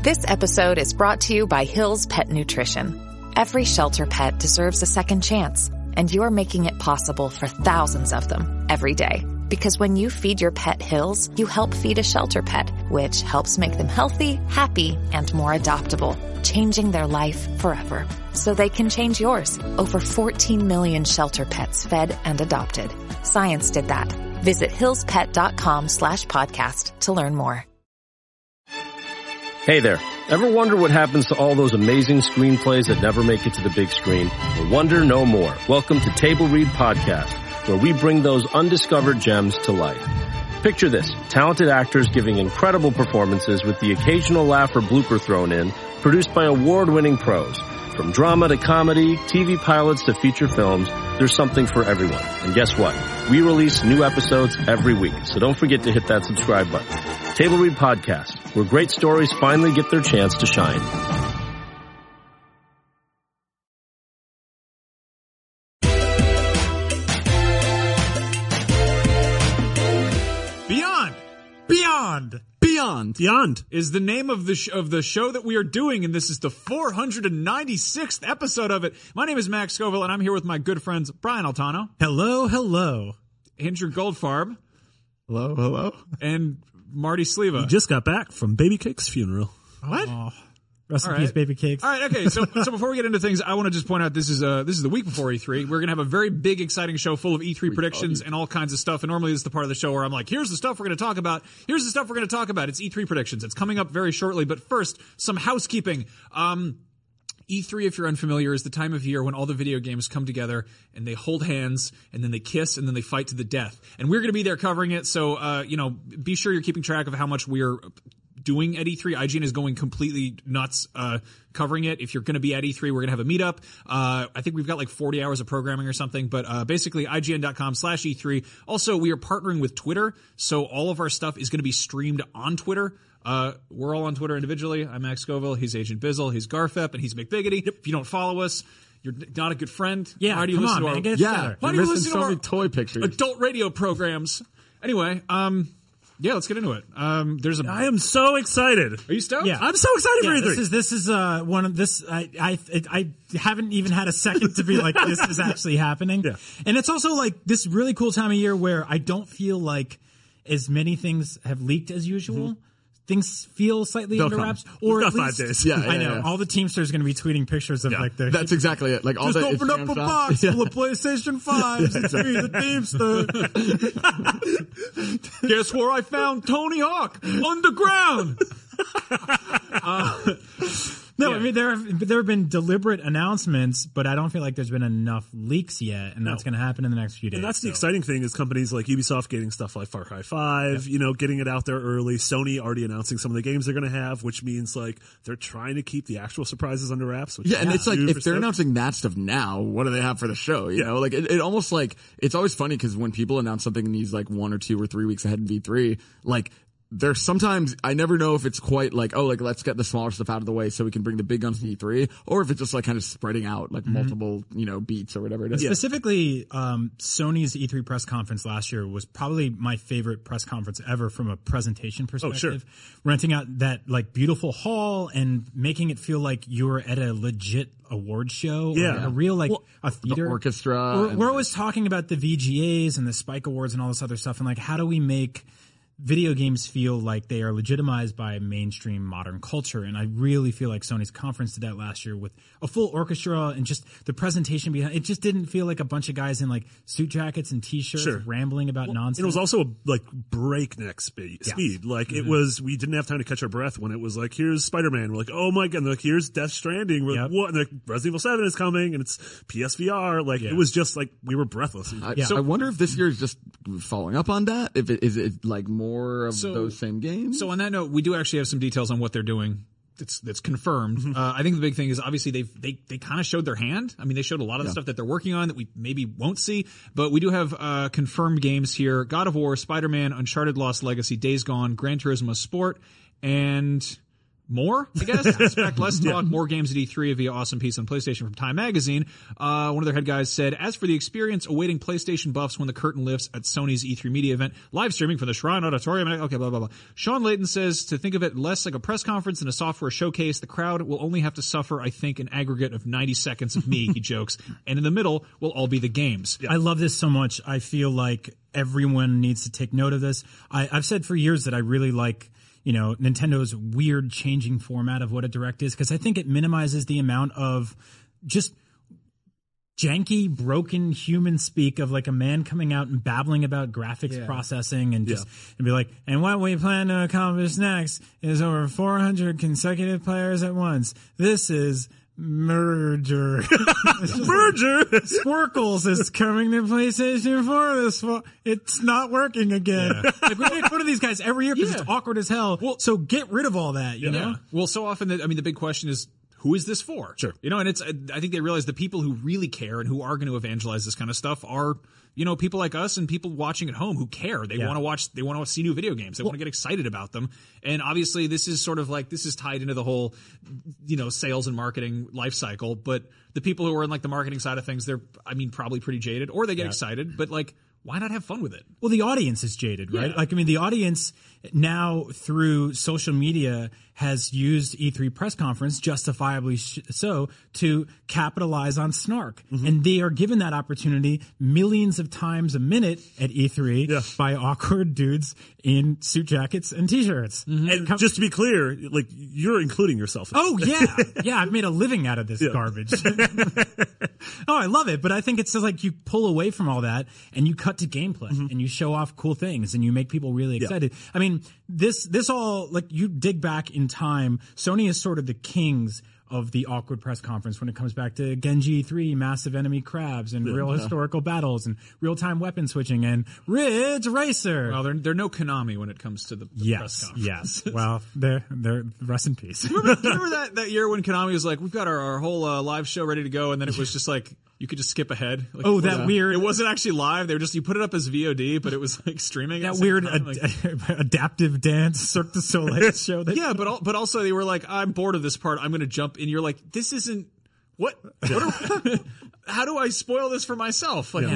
This episode is brought to you by Hill's Pet Nutrition. Every shelter pet deserves a second chance, and you're making it possible for thousands of them every day. Because when you feed your pet Hill's, you help feed a shelter pet, which helps make them healthy, happy, and more adoptable, changing their life forever. So they can change yours. Over 14 million shelter pets fed and adopted. Science did that. Visit hillspet.com/podcast to learn more. Hey there. Ever wonder what happens to all those amazing screenplays that never make it to the big screen? Well, wonder no more. Welcome to Table Read Podcast, where we bring those undiscovered gems to life. Picture this, talented actors giving incredible performances with the occasional laugh or blooper thrown in, produced by award-winning pros. From drama to comedy, TV pilots to feature films, there's something for everyone. And guess what? We release new episodes every week, so don't forget to hit that subscribe button. Table Read Podcast, where great stories finally get their chance to shine. Beyond is the name of the show that we are doing, and this is the 496th episode of it. My name is Max Scoville, and I'm here with my good friends Brian Altano. Hello. Andrew Goldfarb. Hello. And Marty Sleva. You just got back from Baby Cake's funeral. What? Oh, rest in peace, Baby Cakes. All right, okay. So before we get into things, I want to just point out this is the week before E3. We're gonna have a very big, exciting show full of E3 predictions and all kinds of stuff. And normally this is the part of the show where I'm like, here's the stuff we're gonna talk about. Here's the stuff we're gonna talk about. It's E3 predictions. It's coming up very shortly. But first, some housekeeping. E3, if you're unfamiliar, is the time of year when all the video games come together and they hold hands and then they kiss and then they fight to the death. And we're going to be there covering it. So, be sure you're keeping track of how much we're doing at E3. IGN is going completely nuts, covering it. If you're going to be at E3, we're going to have a meetup. I think we've got like 40 hours of programming or something, but, basically IGN.com/E3. Also, we are partnering with Twitter. So all of our stuff is going to be streamed on Twitter. We're all on Twitter individually. I'm Max Scoville. He's Agent Bizzle. He's Garfep, and he's McBiggity. Yep. If you don't follow us, you're not a good friend. Yeah, why do you listen to our why do you listen to our toy pictures, adult radio programs? Anyway, yeah, let's get into it. I am so excited. Are you stoked? Yeah, I'm so excited for E3. This is one of this. I haven't even had a second to be like, this is actually happening. Yeah, and it's also like this really cool time of year where I don't feel like as many things have leaked as usual. Mm-hmm. Things feel slightly under wraps, or at least 5 days. I know. Yeah. All the Teamsters are going to be tweeting pictures of like their. That's exactly it. Like all just the open up a box full of PlayStation 5s. It's me, the Teamster. Guess where I found Tony Hawk? Underground. No, I mean there have been deliberate announcements, but I don't feel like there's been enough leaks yet, and that's going to happen in the next few days. And that's the exciting thing is companies like Ubisoft getting stuff like Far Cry 5, getting it out there early. Sony already announcing some of the games they're going to have, which means like they're trying to keep the actual surprises under wraps. And it's like if they're announcing that stuff now, what do they have for the show? You know, like it almost like it's always funny because when people announce something in these like 1 or 2 or 3 weeks ahead in V3, like. There's sometimes, I never know if it's quite like, oh, like, let's get the smaller stuff out of the way so we can bring the big guns to E3, or if it's just like kind of spreading out like multiple, beats or whatever it is. Specifically, Sony's E3 press conference last year was probably my favorite press conference ever from a presentation perspective. Oh, sure. Renting out that like beautiful hall and making it feel like you were at a legit award show. Yeah. Or a real a theater. The orchestra. We're always talking about the VGAs and the Spike Awards and all this other stuff, and like, how do we make video games feel like they are legitimized by mainstream modern culture? And I really feel like Sony's conference did that last year with a full orchestra and just the presentation behind it. Just didn't feel like a bunch of guys in like suit jackets and t-shirts rambling about nonsense. It was also like breakneck speed. Like it was, we didn't have time to catch our breath when it was like, here's Spider-Man. We're like, oh my God. And like, here's Death Stranding. We're like, what? And like, Resident Evil 7 is coming and it's PSVR. Like it was just like, we were breathless. I wonder if this year is just following up on that. If it is like more of those same games. So on that note, we do actually have some details on what they're doing. That's confirmed. Mm-hmm. I think the big thing is obviously they kind of showed their hand. I mean, they showed a lot of the stuff that they're working on that we maybe won't see, but we do have confirmed games here: God of War, Spider-Man, Uncharted: Lost Legacy, Days Gone, Gran Turismo Sport, and more, I guess. Expect less talk, more games at E3 via Awesome Piece on PlayStation from Time Magazine. One of their head guys said, as for the experience awaiting PlayStation buffs when the curtain lifts at Sony's E3 media event, live streaming from the Shrine Auditorium. Okay, blah, blah, blah. Sean Layton says to think of it less like a press conference than a software showcase. The crowd will only have to suffer, I think, an aggregate of 90 seconds of me, he jokes. And in the middle will all be the games. I love this so much. I feel like everyone needs to take note of this. I've said for years that I really like Nintendo's weird changing format of what a Direct is, because I think it minimizes the amount of just janky, broken human speak of like a man coming out and babbling about graphics processing and just and be like, and what we plan to accomplish next is over 400 consecutive players at once. This is merger. Merger. Squirkles is coming to PlayStation 4 this fall. It's not working again. Like, we make fun of these guys every year because it's awkward as hell. Well, so get rid of all that, you know? Well, so often, the big question is, who is this for? Sure. And I think they realize the people who really care and who are going to evangelize this kind of stuff are, people like us and people watching at home who care. They want to watch, they want to see new video games. They want to get excited about them. And obviously this is sort of like, this is tied into the whole, sales and marketing life cycle. But the people who are in like the marketing side of things, they're, probably pretty jaded, or they get excited, but like, why not have fun with it? Well, the audience is jaded, right? Like, the audience now through social media has used E3 press conference, justifiably so, to capitalize on snark. And they are given that opportunity millions of times a minute at E3 by awkward dudes in suit jackets and t-shirts. And just to be clear, like, you're including yourself. Oh, yeah. Yeah, I've made a living out of this garbage. Oh, I love it. But I think it's just like you pull away from all that and you cut to gameplay and you show off cool things and you make people really excited. This all, like, you dig back in time, Sony is sort of the kings of the awkward press conference when it comes back to Genji 3, massive enemy crabs, and real historical battles, and real-time weapon switching, and Ridge Racer. Well, they're no Konami when it comes to the press conference. Yes. Well, they're rest in peace. Remember that year when Konami was like, we've got our whole live show ready to go, and then it was just like, you could just skip ahead. Like, weird. It wasn't actually live. They were just, you put it up as VOD, but it was like streaming. That weird adaptive dance Cirque du Soleil show. But also they were like, I'm bored of this part. I'm going to jump in. You're like, this isn't how do I spoil this for myself? Like,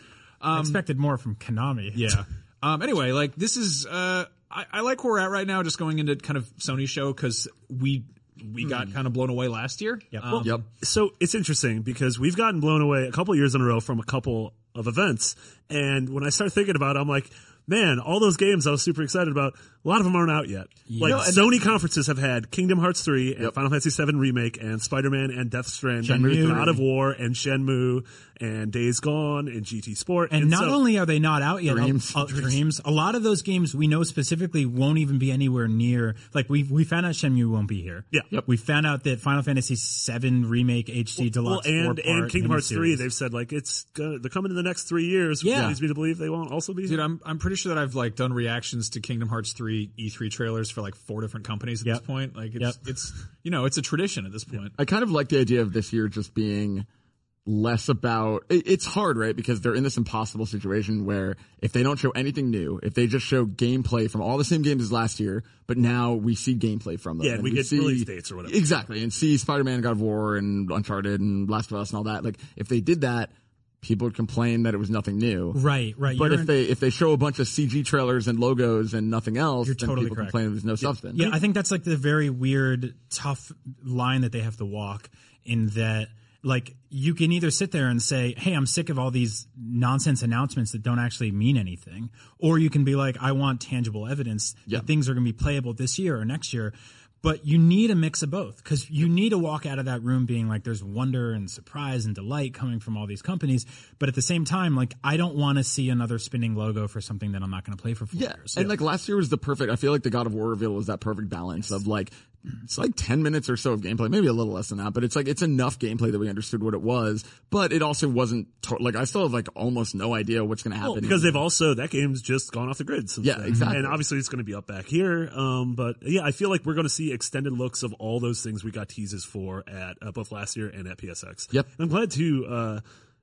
I expected more from Konami. Yeah. Anyway, like, this is, I like where we're at right now, just going into kind of Sony's show, because we got kind of blown away last year. So it's interesting because we've gotten blown away a couple of years in a row from a couple of events. And when I start thinking about it, I'm like, man, all those games I was super excited about, a lot of them aren't out yet. Like, Sony conferences have had Kingdom Hearts 3 and Final Fantasy 7 Remake and Spider-Man and Death Stranding, God of War and Shenmue and Days Gone and GT Sport. And not only are they not out yet, Dreams, a lot of those games we know specifically won't even be anywhere near. Like, we found out Shenmue won't be here. We found out that Final Fantasy 7 Remake HD Deluxe and Kingdom Hearts 3, they've said, like, they're coming in the next 3 years. Which leads me to believe they won't also be here. Dude, I'm pretty sure that I've like done reactions to Kingdom Hearts 3 E3 trailers for like 4 different companies at this point. Like, it's it's a tradition at this point. I kind of like the idea of this year just being less about, it's hard, right? Because they're in this impossible situation where if they don't show anything new, if they just show gameplay from all the same games as last year, but now we see gameplay from them. Yeah, and we get release dates or whatever. Exactly. And see Spider-Man, God of War, and Uncharted, and Last of Us, and all that. Like, if they did that, people would complain that it was nothing new. Right. But if they show a bunch of CG trailers and logos and nothing else, then totally people complain there's no substance. Yeah, I think that's like the very weird, tough line that they have to walk, in that, like, you can either sit there and say, hey, I'm sick of all these nonsense announcements that don't actually mean anything, or you can be like, I want tangible evidence that things are going to be playable this year or next year. But you need a mix of both, because you need to walk out of that room being like, there's wonder and surprise and delight coming from all these companies. But at the same time, like, I don't want to see another spinning logo for something that I'm not going to play for 4 years. And like last year was I feel like the God of War reveal was that perfect balance of like, it's like 10 minutes or so of gameplay, maybe a little less than that, but it's like, it's enough gameplay that we understood what it was, but it also wasn't, like, I still have like almost no idea what's going to happen. Well, because they've also, that game's just gone off the grid since then. Exactly. And obviously it's going to be up back here. But yeah, I feel like we're going to see extended looks of all those things we got teases for at both last year and at PSX. Yep. I'm glad to,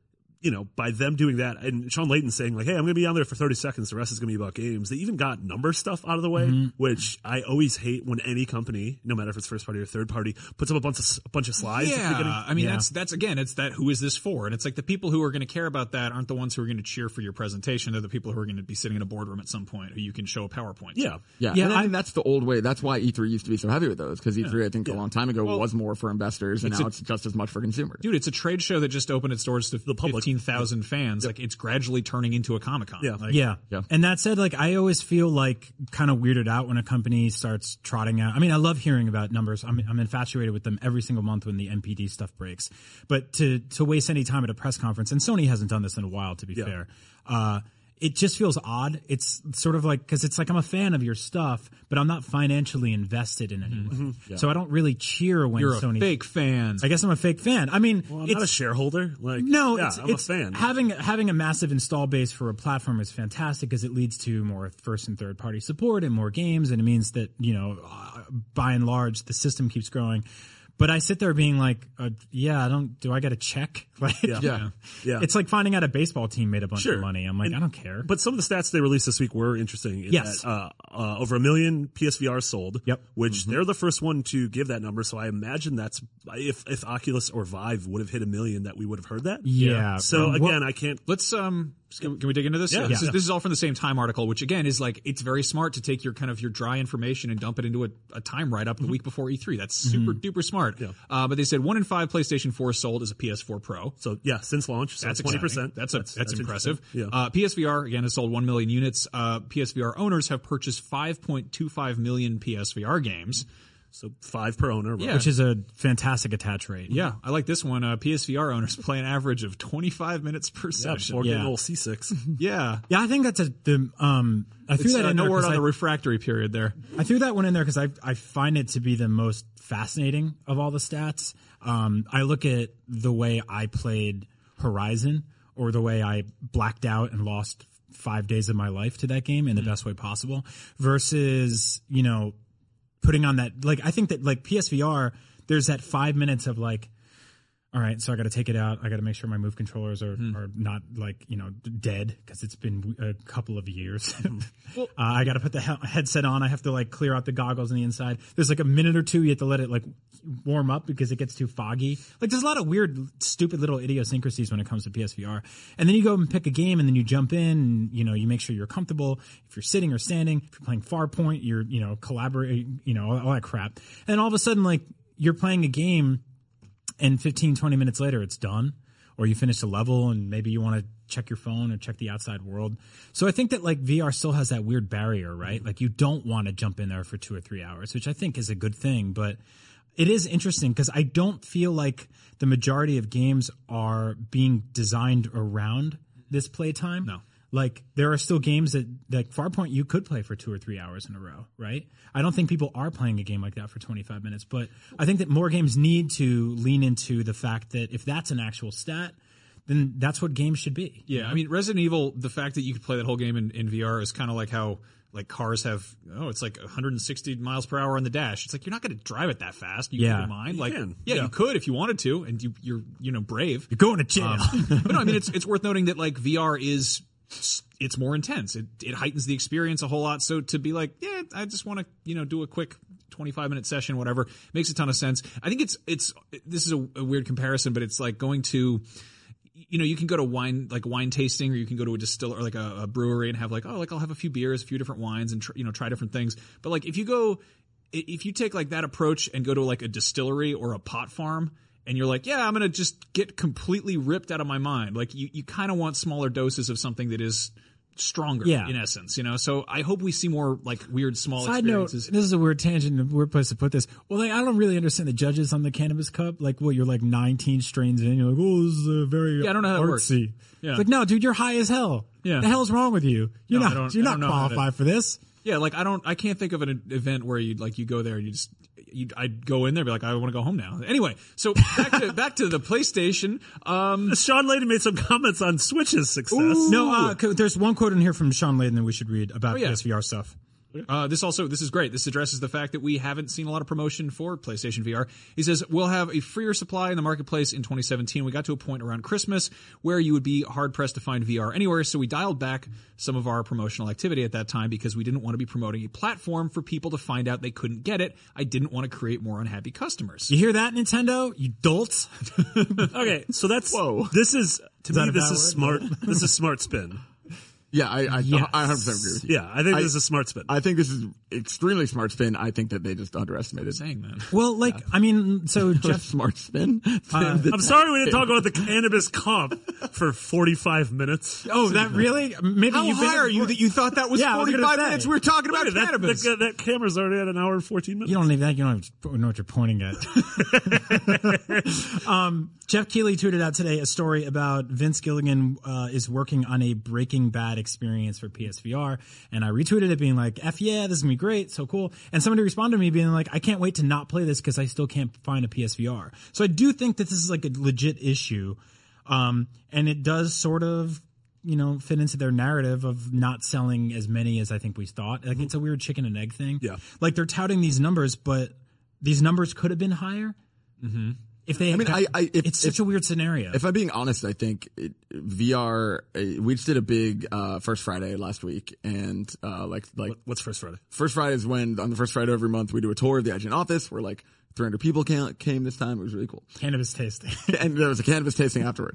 by them doing that, and Sean Layton saying like, hey, I'm going to be on there for 30 seconds, the rest is going to be about games. They even got number stuff out of the way, which I always hate when any company, no matter if it's first party or third party, puts up a bunch of slides. Yeah, I mean, that's again, it's that who is this for? And it's like the people who are going to care about that aren't the ones who are going to cheer for your presentation. They're the people who are going to be sitting in a boardroom at some point who you can show a PowerPoint. Yeah. And I think that's the old way. That's why E3 used to be so heavy with those, because E3, I think a long time ago was more for investors, and now it's just as much for consumers. Dude, it's a trade show that just opened its doors to the public. 15,000 fans. Like, it's gradually turning into a Comic-Con. Yeah. And that said, like, I always feel like kind of weirded out when a company starts trotting out. I mean, I love hearing about numbers. I'm infatuated with them every single month when the NPD stuff breaks. But to waste any time at a press conference, and Sony hasn't done this in a while, to be fair, it just feels odd. It's sort of like, because it's like I'm a fan of your stuff, but I'm not financially invested in any way. So I don't really cheer when You're Sony. a fake fan. I guess I'm a fake fan. I mean, I'm not a shareholder. Like, no, I'm a fan. Having a massive install base for a platform is fantastic because it leads to more first and third party support and more games, and it means that by and large the system keeps growing. But I sit there being like, do I got to check? Like, it's like finding out a baseball team made a bunch of money. I'm like, I don't care. But some of the stats they released this week were interesting. That, over 1 million PSVR sold, which they're the first one to give that number. So I imagine that's, if Oculus or Vive would have hit 1 million, that we would have heard that. Yeah. So again, I can't. Let's, can we dig into this? Yeah. This is all from the same Time article, which again is like, it's very smart to take your kind of your dry information and dump it into a Time write-up the week before E3. That's super duper smart. Yeah. But they said 1 in 5 PlayStation 4 sold is a PS4 Pro. So since launch, so that's 20%. That's impressive. Yeah. PSVR again has sold 1 million units. PSVR owners have purchased 5.25 million PSVR games. So 5 per owner, right? Which is a fantastic attach rate. Yeah, I like this one. PSVR owners play an average of 25 minutes per session. Before getting a little seasick. Yeah, I think that's I threw that in no there word on the refractory period there. I threw that one in there because I find it to be the most fascinating of all the stats. I look at the way I played Horizon, or the way I blacked out and lost 5 days of my life to that game in the best way possible, versus putting on that, like, I think that, like, PSVR, there's that 5 minutes of, like, all right, so I got to take it out. I got to make sure my Move controllers are not, like, dead, because it's been a couple of years. I got to put the headset on. I have to, like, clear out the goggles on the inside. There's, like, a minute or two you have to let it, like, warm up because it gets too foggy. Like, there's a lot of weird, stupid little idiosyncrasies when it comes to PSVR. And then you go and pick a game, and then you jump in, and, you make sure you're comfortable. If you're sitting or standing, if you're playing Farpoint, you're, collaborating, all that crap. And all of a sudden, like, you're playing a game, and 15, 20 minutes later, it's done. Or you finish a level, and maybe you want to check your phone or check the outside world. So I think that, like, VR still has that weird barrier, right? Like, you don't want to jump in there for 2 or 3 hours, which I think is a good thing. But it is interesting because I don't feel like the majority of games are being designed around this playtime. No. Like, there are still games that, like Farpoint, you could play for 2 or 3 hours in a row, right? I don't think people are playing a game like that for 25 minutes, but I think that more games need to lean into the fact that if that's an actual stat, then that's what games should be. Yeah, I mean, Resident Evil, the fact that you could play that whole game in VR is kind of like how, like, cars have, it's like 160 miles per hour on the dash. It's like, you're not going to drive it that fast. You keep in mind. Like, you could if you wanted to, and you're brave. You're going to jail. But no, I mean, it's worth noting that, like, VR it's more intense. It heightens the experience a whole lot. So to be like, I just want to, do a quick 25-minute session, whatever, makes a ton of sense. I think this is a weird comparison, but it's like going to, you can go to wine tasting, or you can go to a distiller, or like a brewery, and have like, I'll have a few beers, a few different wines, and try different things. But like, if you take like that approach and go to like a distillery or a pot farm, and you're like, I'm going to just get completely ripped out of my mind. Like, you kind of want smaller doses of something that is stronger, in essence, So I hope we see more, like, weird small experiences. Note, this is a weird tangent, a weird place to put this. Well, like, I don't really understand the judges on the Cannabis Cup. Like, you're like 19 strains in. You're like, this is very I don't know how that works. Yeah. It's like, no, dude, you're high as hell. Yeah. The hell's wrong with you? You're not qualified for this. Yeah, like, I can't think of an event where you go there and I'd go in there and be like, I want to go home now. Anyway, so back to the PlayStation. Sean Layden made some comments on Switch's success. No, there's one quote in here from Sean Layden that we should read about PSVR stuff. This is great. This addresses the fact that we haven't seen a lot of promotion for PlayStation VR. He says, we'll have a freer supply in the marketplace in 2017. We got to a point around Christmas where you would be hard pressed to find VR anywhere. So we dialed back some of our promotional activity at that time because we didn't want to be promoting a platform for people to find out they couldn't get it. I didn't want to create more unhappy customers. You hear that, Nintendo? You dolts. Okay, so that's this is smart. This is smart spin. Yeah, I 100% agree with you. Yeah, I think this is a smart spin. I think this is extremely smart spin. I think that they just underestimated. Saying that. Well, I mean, so Jeff, smart spin. I'm sorry we didn't talk about the cannabis comp for 45 minutes. Oh, that really? Maybe How high are you that you thought that was 45 minutes? We were talking about cannabis. That camera's already at an hour and 14 minutes. You don't need that. You don't know what you're pointing at. Jeff Keighley tweeted out today a story about Vince Gilligan is working on a Breaking Bad experience for PSVR, and I retweeted it being like, F yeah, this is gonna be great, so cool. And somebody responded to me being like, I can't wait to not play this because I still can't find a PSVR. So I do think that this is like a legit issue, and it does sort of, fit into their narrative of not selling as many as I think we thought. Like it's a weird chicken and egg thing. Yeah. Like they're touting these numbers, but these numbers could have been higher. Mm-hmm. If they, it's such a weird scenario. If I'm being honest, I think VR. We just did a big First Friday last week, and what's First Friday? First Friday is when on the first Friday of every month we do a tour of the IGN office. Where like 300 people came this time. It was really cool. Cannabis tasting, and there was a cannabis tasting afterwards.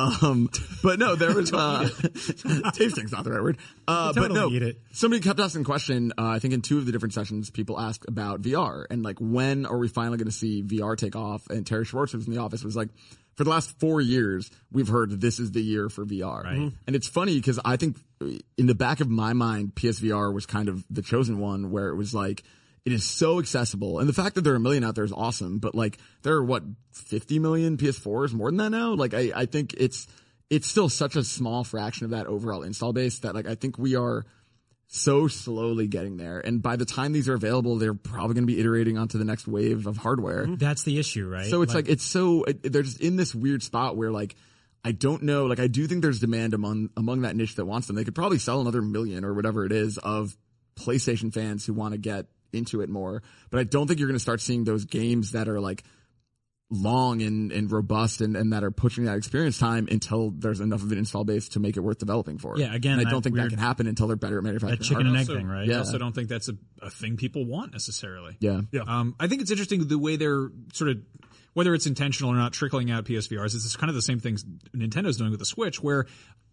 But no, there was tasting's not the right word. But no, somebody kept asking a question. I think in two of the different sessions, people asked about VR and like when are we finally going to see VR take off? And Terry Schwartz, who's in the office, was like, for the last 4 years, we've heard that this is the year for VR. Right. And it's funny because I think in the back of my mind, PSVR was kind of the chosen one where it was like, it is so accessible. And the fact that there are a million out there is awesome. But like, there are 50 million PS4s, more than that now? Like, I think it's still such a small fraction of that overall install base that like, I think we are so slowly getting there. And by the time these are available, they're probably going to be iterating onto the next wave of hardware. That's the issue, right? So it's they're just in this weird spot where like, I don't know, like I do think there's demand among that niche that wants them. They could probably sell another million or whatever it is of PlayStation fans who want to get into it more. But I don't think you're going to start seeing those games that are like long and robust and that are pushing that experience time until there's enough of an install base to make it worth developing for. Yeah, again, and I don't think that can happen until they're better at manufacturing. That chicken and egg thing, right? I also don't think that's a thing people want necessarily. Yeah. I think it's interesting the way they're sort of, whether it's intentional or not, trickling out PSVRs. It's kind of the same things Nintendo's doing with the Switch, where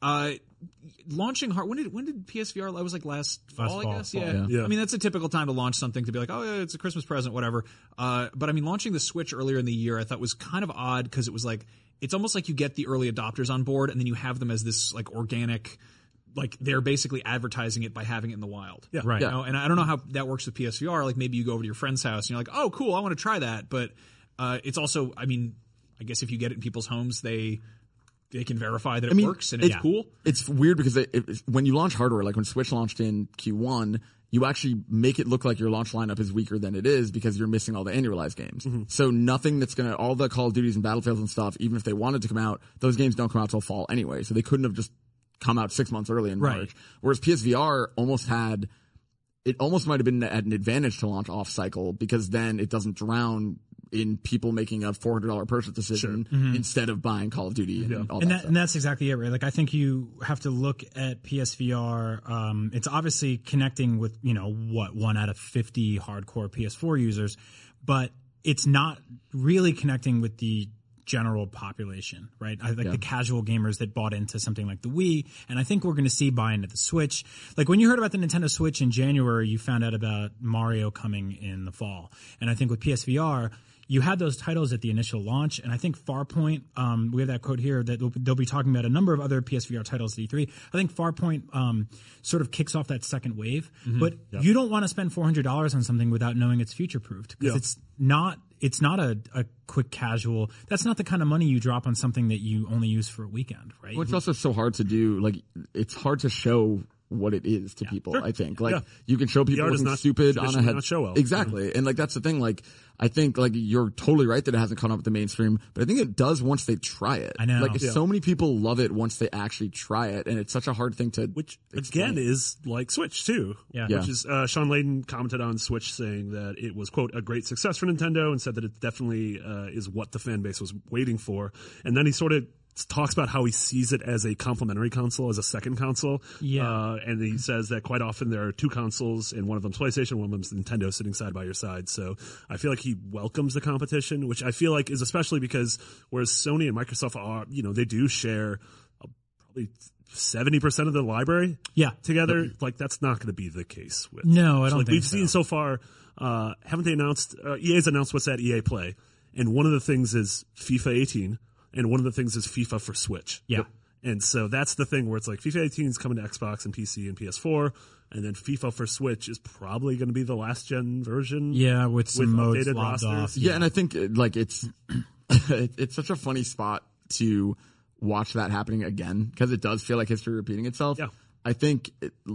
launching when did PSVR? It was like last fall, I guess. Yeah. I mean, that's a typical time to launch something, to be like, oh yeah, it's a Christmas present, whatever. But I mean, launching the Switch earlier in the year, I thought was kind of odd because it was like, it's almost like you get the early adopters on board and then you have them as this like organic, like they're basically advertising it by having it in the wild. Yeah. Right. You know? And I don't know how that works with PSVR. Like maybe you go over to your friend's house and you're like, oh cool, I want to try that. But it's also, I mean, I guess if you get it in people's homes, they can verify that it works and it's cool. It's weird because when you launch hardware, like when Switch launched in Q1, you actually make it look like your launch lineup is weaker than it is because you're missing all the annualized games. Mm-hmm. So nothing that's all the Call of Duties and Battlefields and stuff, even if they wanted to come out, those games don't come out till fall anyway. So they couldn't have just come out 6 months early in March. Whereas PSVR almost might have been at an advantage to launch off cycle because then it doesn't drown in people making a $400 purchase decision instead of buying Call of Duty and all that. And that's exactly it, right? Like I think you have to look at PSVR. It's obviously connecting with 1 out of 50 hardcore PS4 users, but it's not really connecting with the general population, right? The casual gamers that bought into something like the Wii, and I think we're going to see buy into the Switch. Like when you heard about the Nintendo Switch in January, you found out about Mario coming in the fall. And I think with PSVR, you had those titles at the initial launch, and I think Farpoint, we have that quote here that they'll be talking about a number of other PSVR titles at E3. I think Farpoint sort of kicks off that second wave, but you don't want to spend $400 on something without knowing it's future-proofed because it's not a quick casual. That's not the kind of money you drop on something that you only use for a weekend, right? Well, it's also so hard to do. Like, it's hard to show what it is to people. Sure. I think you can show people looking stupid on a head. Not show well. Exactly. And like, that's the thing. Like, I think like you're totally right that it hasn't caught up with the mainstream, but I think it does once they try it. I know. Like so many people love it once they actually try it, and it's such a hard thing to Which explain. again is like Switch too. Yeah. Which is, Sean Layden commented on Switch saying that it was, quote, a great success for Nintendo, and said that it definitely, is what the fan base was waiting for. And then he sort of talks about how he sees it as a complementary console, as a second console. Yeah. And he says that quite often there are two consoles, and one of them's PlayStation, one of them's Nintendo, sitting side by your side. So I feel like he welcomes the competition, which I feel like is especially because whereas Sony and Microsoft are, they do share probably 70% of the library together. Like, that's not going to be the case with. No, I don't like think we've seen so far. Haven't they announced? EA's announced what's at EA Play, and one of the things is FIFA 18. And one of the things is FIFA for Switch. Yeah. And so that's the thing where it's like FIFA 18 is coming to Xbox and PC and PS4. And then FIFA for Switch is probably going to be the last gen version. Yeah, with some modes updated lobbed rosters. off. Yeah, and I think like it's it's such a funny spot to watch that happening again, because it does feel like history repeating itself. Yeah. I think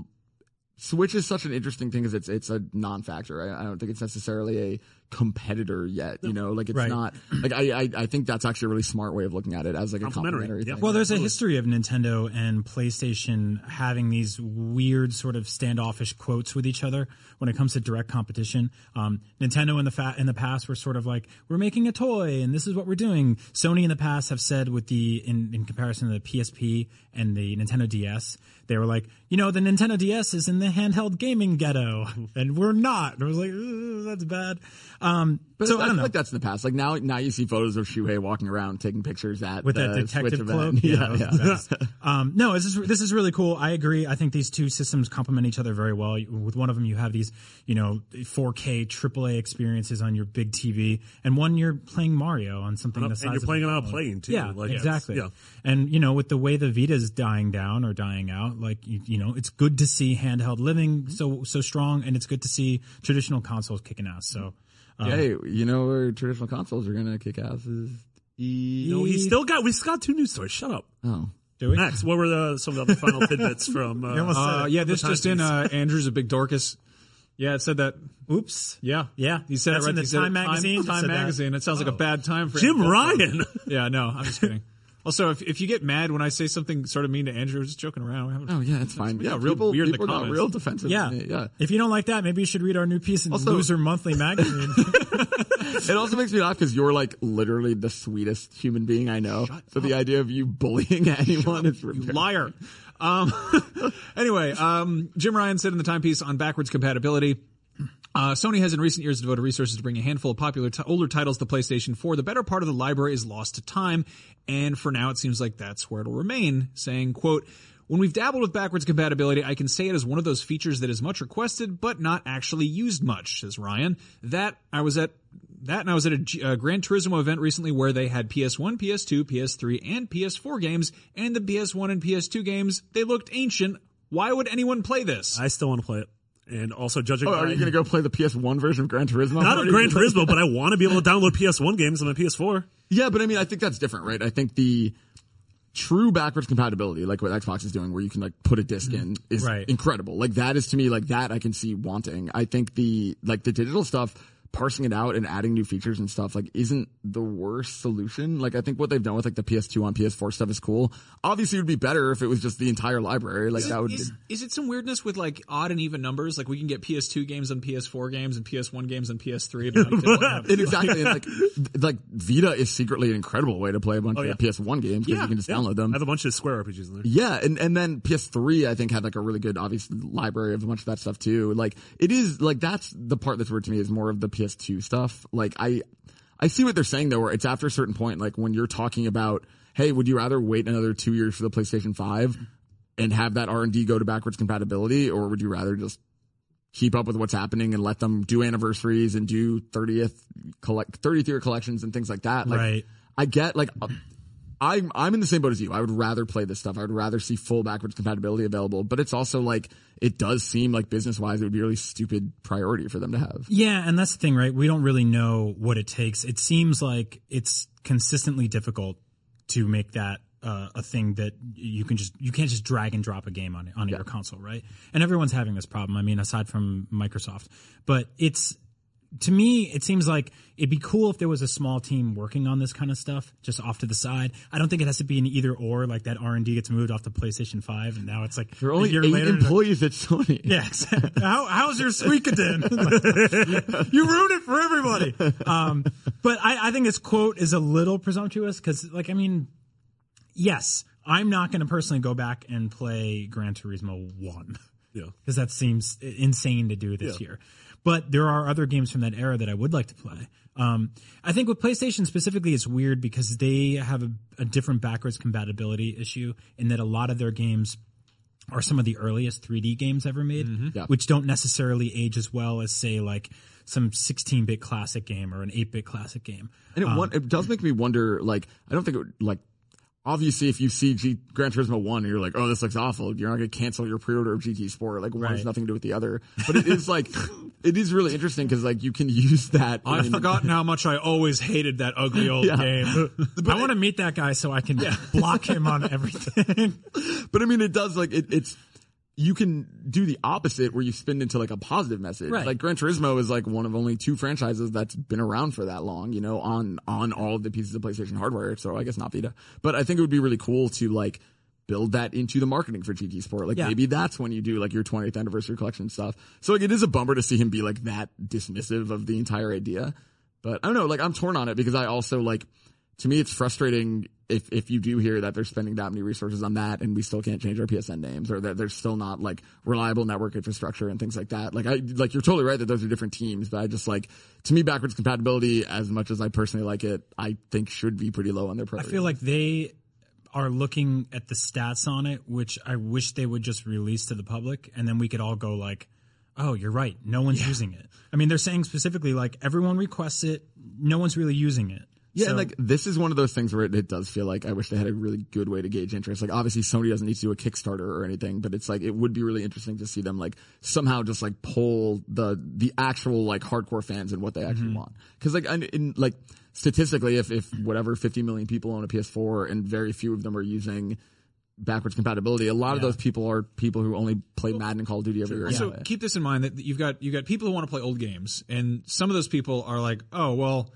Switch is such an interesting thing because it's a non-factor. I don't think it's necessarily a competitor yet. Like it's Right. not like I think that's actually a really smart way of looking at it as like a complementary thing. Well, there's a history of Nintendo and PlayStation having these weird sort of standoffish quotes with each other when it comes to direct competition. Nintendo in the past were sort of like, we're making a toy and this is what we're doing. Sony in the past have said with in comparison to the PSP and the Nintendo DS, they were like, the Nintendo DS is in the handheld gaming ghetto and we're not. And I was like, that's bad. But So I I don't feel know. like that's in the past. Like now you see photos of Shuhei walking around taking pictures at With the that detective Switch cloak? event. Yeah, Yeah. that was the best. No, this is really cool. I agree. I think these two systems complement each other very well. With one of them, you have these, 4K AAA experiences on your big TV, and one you're playing Mario on something the size And you're of playing it on a phone. plane too. Yeah, Like, exactly. Yeah. And with the way the Vita's dying down or dying out, like it's good to see handheld living so strong, and it's good to see traditional consoles kicking ass. So. Hey, where traditional consoles are gonna kick ass is we still got two news stories. Shut up. Oh. Do we? Max, what were some of the final tidbits from? This just in. Andrew's a big Dorcas. Yeah, it said that. Oops. Yeah, Yeah. He said That's it right. in the He said Time it. magazine. Time said that. magazine. It sounds like a bad time for Jim him. Ryan. Yeah, no, I'm just kidding. Also, if you get mad when I say something sort of mean to Andrew, we're just joking around. Oh yeah, it's fine. Yeah, Yeah, real weird in the people got comments. real defensive. Yeah. to me, yeah. If you don't like that, maybe you should read our new piece in Also- Loser Monthly magazine. It also makes me laugh because you're like literally the sweetest human being I know. So the idea of you bullying anyone is ridiculous. Liar. Anyway, Jim Ryan said in the timepiece on backwards compatibility, Sony has in recent years devoted resources to bring a handful of popular older titles to PlayStation 4. The better part of the library is lost to time, and for now it seems like that's where it'll remain, saying, quote, when we've dabbled with backwards compatibility, I can say it is one of those features that is much requested, but not actually used much, says Ryan. I was at a Gran Turismo event recently where they had PS1, PS2, PS3, and PS4 games, and the PS1 and PS2 games, they looked ancient. Why would anyone play this? I still want to play it. And also judging by... Are you going to go play the PS1 version of Gran Turismo? Not of Gran Turismo, but I want to be able to download PS1 games on my PS4. Yeah, but I mean, I think that's different, right? I think the true backwards compatibility, like what Xbox is doing, where you can like put a disc in, is Right. incredible. Like that is to me, like that I can see wanting. I think the digital stuff, parsing it out and adding new features and stuff, like isn't the worst solution. Like I think what they've done with like the PS2 on PS4 stuff is cool. Obviously it would be better if it was just the entire library. Like that would Is it some weirdness with like odd and even numbers? Like we can get PS2 games on PS4 games and PS1 games on PS3. But And exactly. And like Vita is secretly an incredible way to play a bunch yeah. of PS1 games because you can just download them. I have a bunch of Square RPGs in there. Yeah, and then PS3 I think had like a really good obvious library of a bunch of that stuff too. Like it is like that's the part that's weird to me is more of the PS2 stuff. Like I see what they're saying though, where it's after a certain point, like when you're talking about, hey, would you rather wait another 2 years for the PlayStation 5 and have that R&D go to backwards compatibility, or would you rather just keep up with what's happening and let them do anniversaries and do 30th year collections and things like that? Like, Right. I get like I'm in the same boat as you. I would rather play this stuff. I would rather see full backwards compatibility available, but it's also like it does seem like business wise it would be a really stupid priority for them to have. Yeah, and that's the thing, right? We don't really know what it takes. It seems like it's consistently difficult to make that a thing that you can't just drag and drop a game on your console, right? And everyone's having this problem. I mean, aside from Microsoft, but to me, it seems like it'd be cool if there was a small team working on this kind of stuff just off to the side. I don't think it has to be an either or, like that R&D gets moved off to PlayStation 5 and now it's like there are only 8 later, employees at Sony. Yeah, exactly. How's your Suikoden? You ruined it for everybody. But I think this quote is a little presumptuous because, like, I mean, yes, I'm not going to personally go back and play Gran Turismo 1. Yeah. Because that seems insane to do this year. But there are other games from that era that I would like to play. I think with PlayStation specifically, it's weird because they have a different backwards compatibility issue in that a lot of their games are some of the earliest 3D games ever made, which don't necessarily age as well as, say, like some 16-bit classic game or an 8-bit classic game. And it does make me wonder, like, I don't think it would, like, obviously, if you see Gran Turismo 1 and you're like, oh, this looks awful, you're not going to cancel your pre-order of GT Sport. Like, one has nothing to do with the other. But it is like, it is really interesting because, like, you can use that. I've forgotten how much I always hated that ugly old game. I want to meet that guy so I can block him on everything. But I mean, it does, like, it's, you can do the opposite where you spin into like a positive message. Right. Like Gran Turismo is like one of only 2 franchises that's been around for that long, you know, on all of the pieces of PlayStation hardware. So I guess not Vita. But I think it would be really cool to like build that into the marketing for GT Sport. Like maybe that's when you do like your 20th anniversary collection stuff. So like it is a bummer to see him be like that dismissive of the entire idea. But I don't know, like I'm torn on it because I also like, to me, it's frustrating if you do hear that they're spending that many resources on that and we still can't change our PSN names or that there's still not like reliable network infrastructure and things like that. Like you're totally right that those are different teams, but I just like, to me, backwards compatibility, as much as I personally like it, I think should be pretty low on their priority. I feel like they are looking at the stats on it, which I wish they would just release to the public and then we could all go like, oh, you're right. No one's using it. I mean, they're saying specifically like everyone requests it. No one's really using it. Yeah, and like this is one of those things where it does feel like I wish they had a really good way to gauge interest. Like obviously Sony doesn't need to do a Kickstarter or anything, but it's like it would be really interesting to see them like somehow just like poll the actual like hardcore fans and what they actually want. Because like in like statistically, if whatever 50 million people own a PS4 and very few of them are using backwards compatibility, a lot of those people are people who only play Madden and Call of Duty every year. So keep this in mind that you've got people who want to play old games, and some of those people are like, oh well,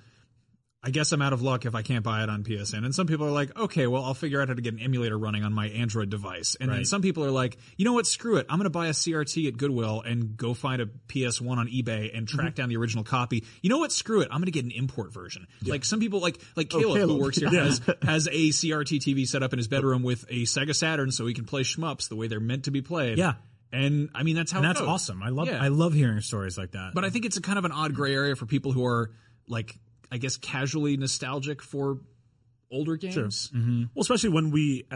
I guess I'm out of luck if I can't buy it on PSN. And some people are like, okay, well, I'll figure out how to get an emulator running on my Android device. And then some people are like, you know what, screw it. I'm going to buy a CRT at Goodwill and go find a PS1 on eBay and track down the original copy. You know what, screw it. I'm going to get an import version. Like some people, like Caleb, who works here, has a CRT TV set up in his bedroom with a Sega Saturn so he can play shmups the way they're meant to be played. Yeah. And I mean, that's how that's awesome. I love hearing stories like that. But I think it's a kind of an odd gray area for people who are like, I guess casually nostalgic for older games. Sure. Mm-hmm. Well, especially when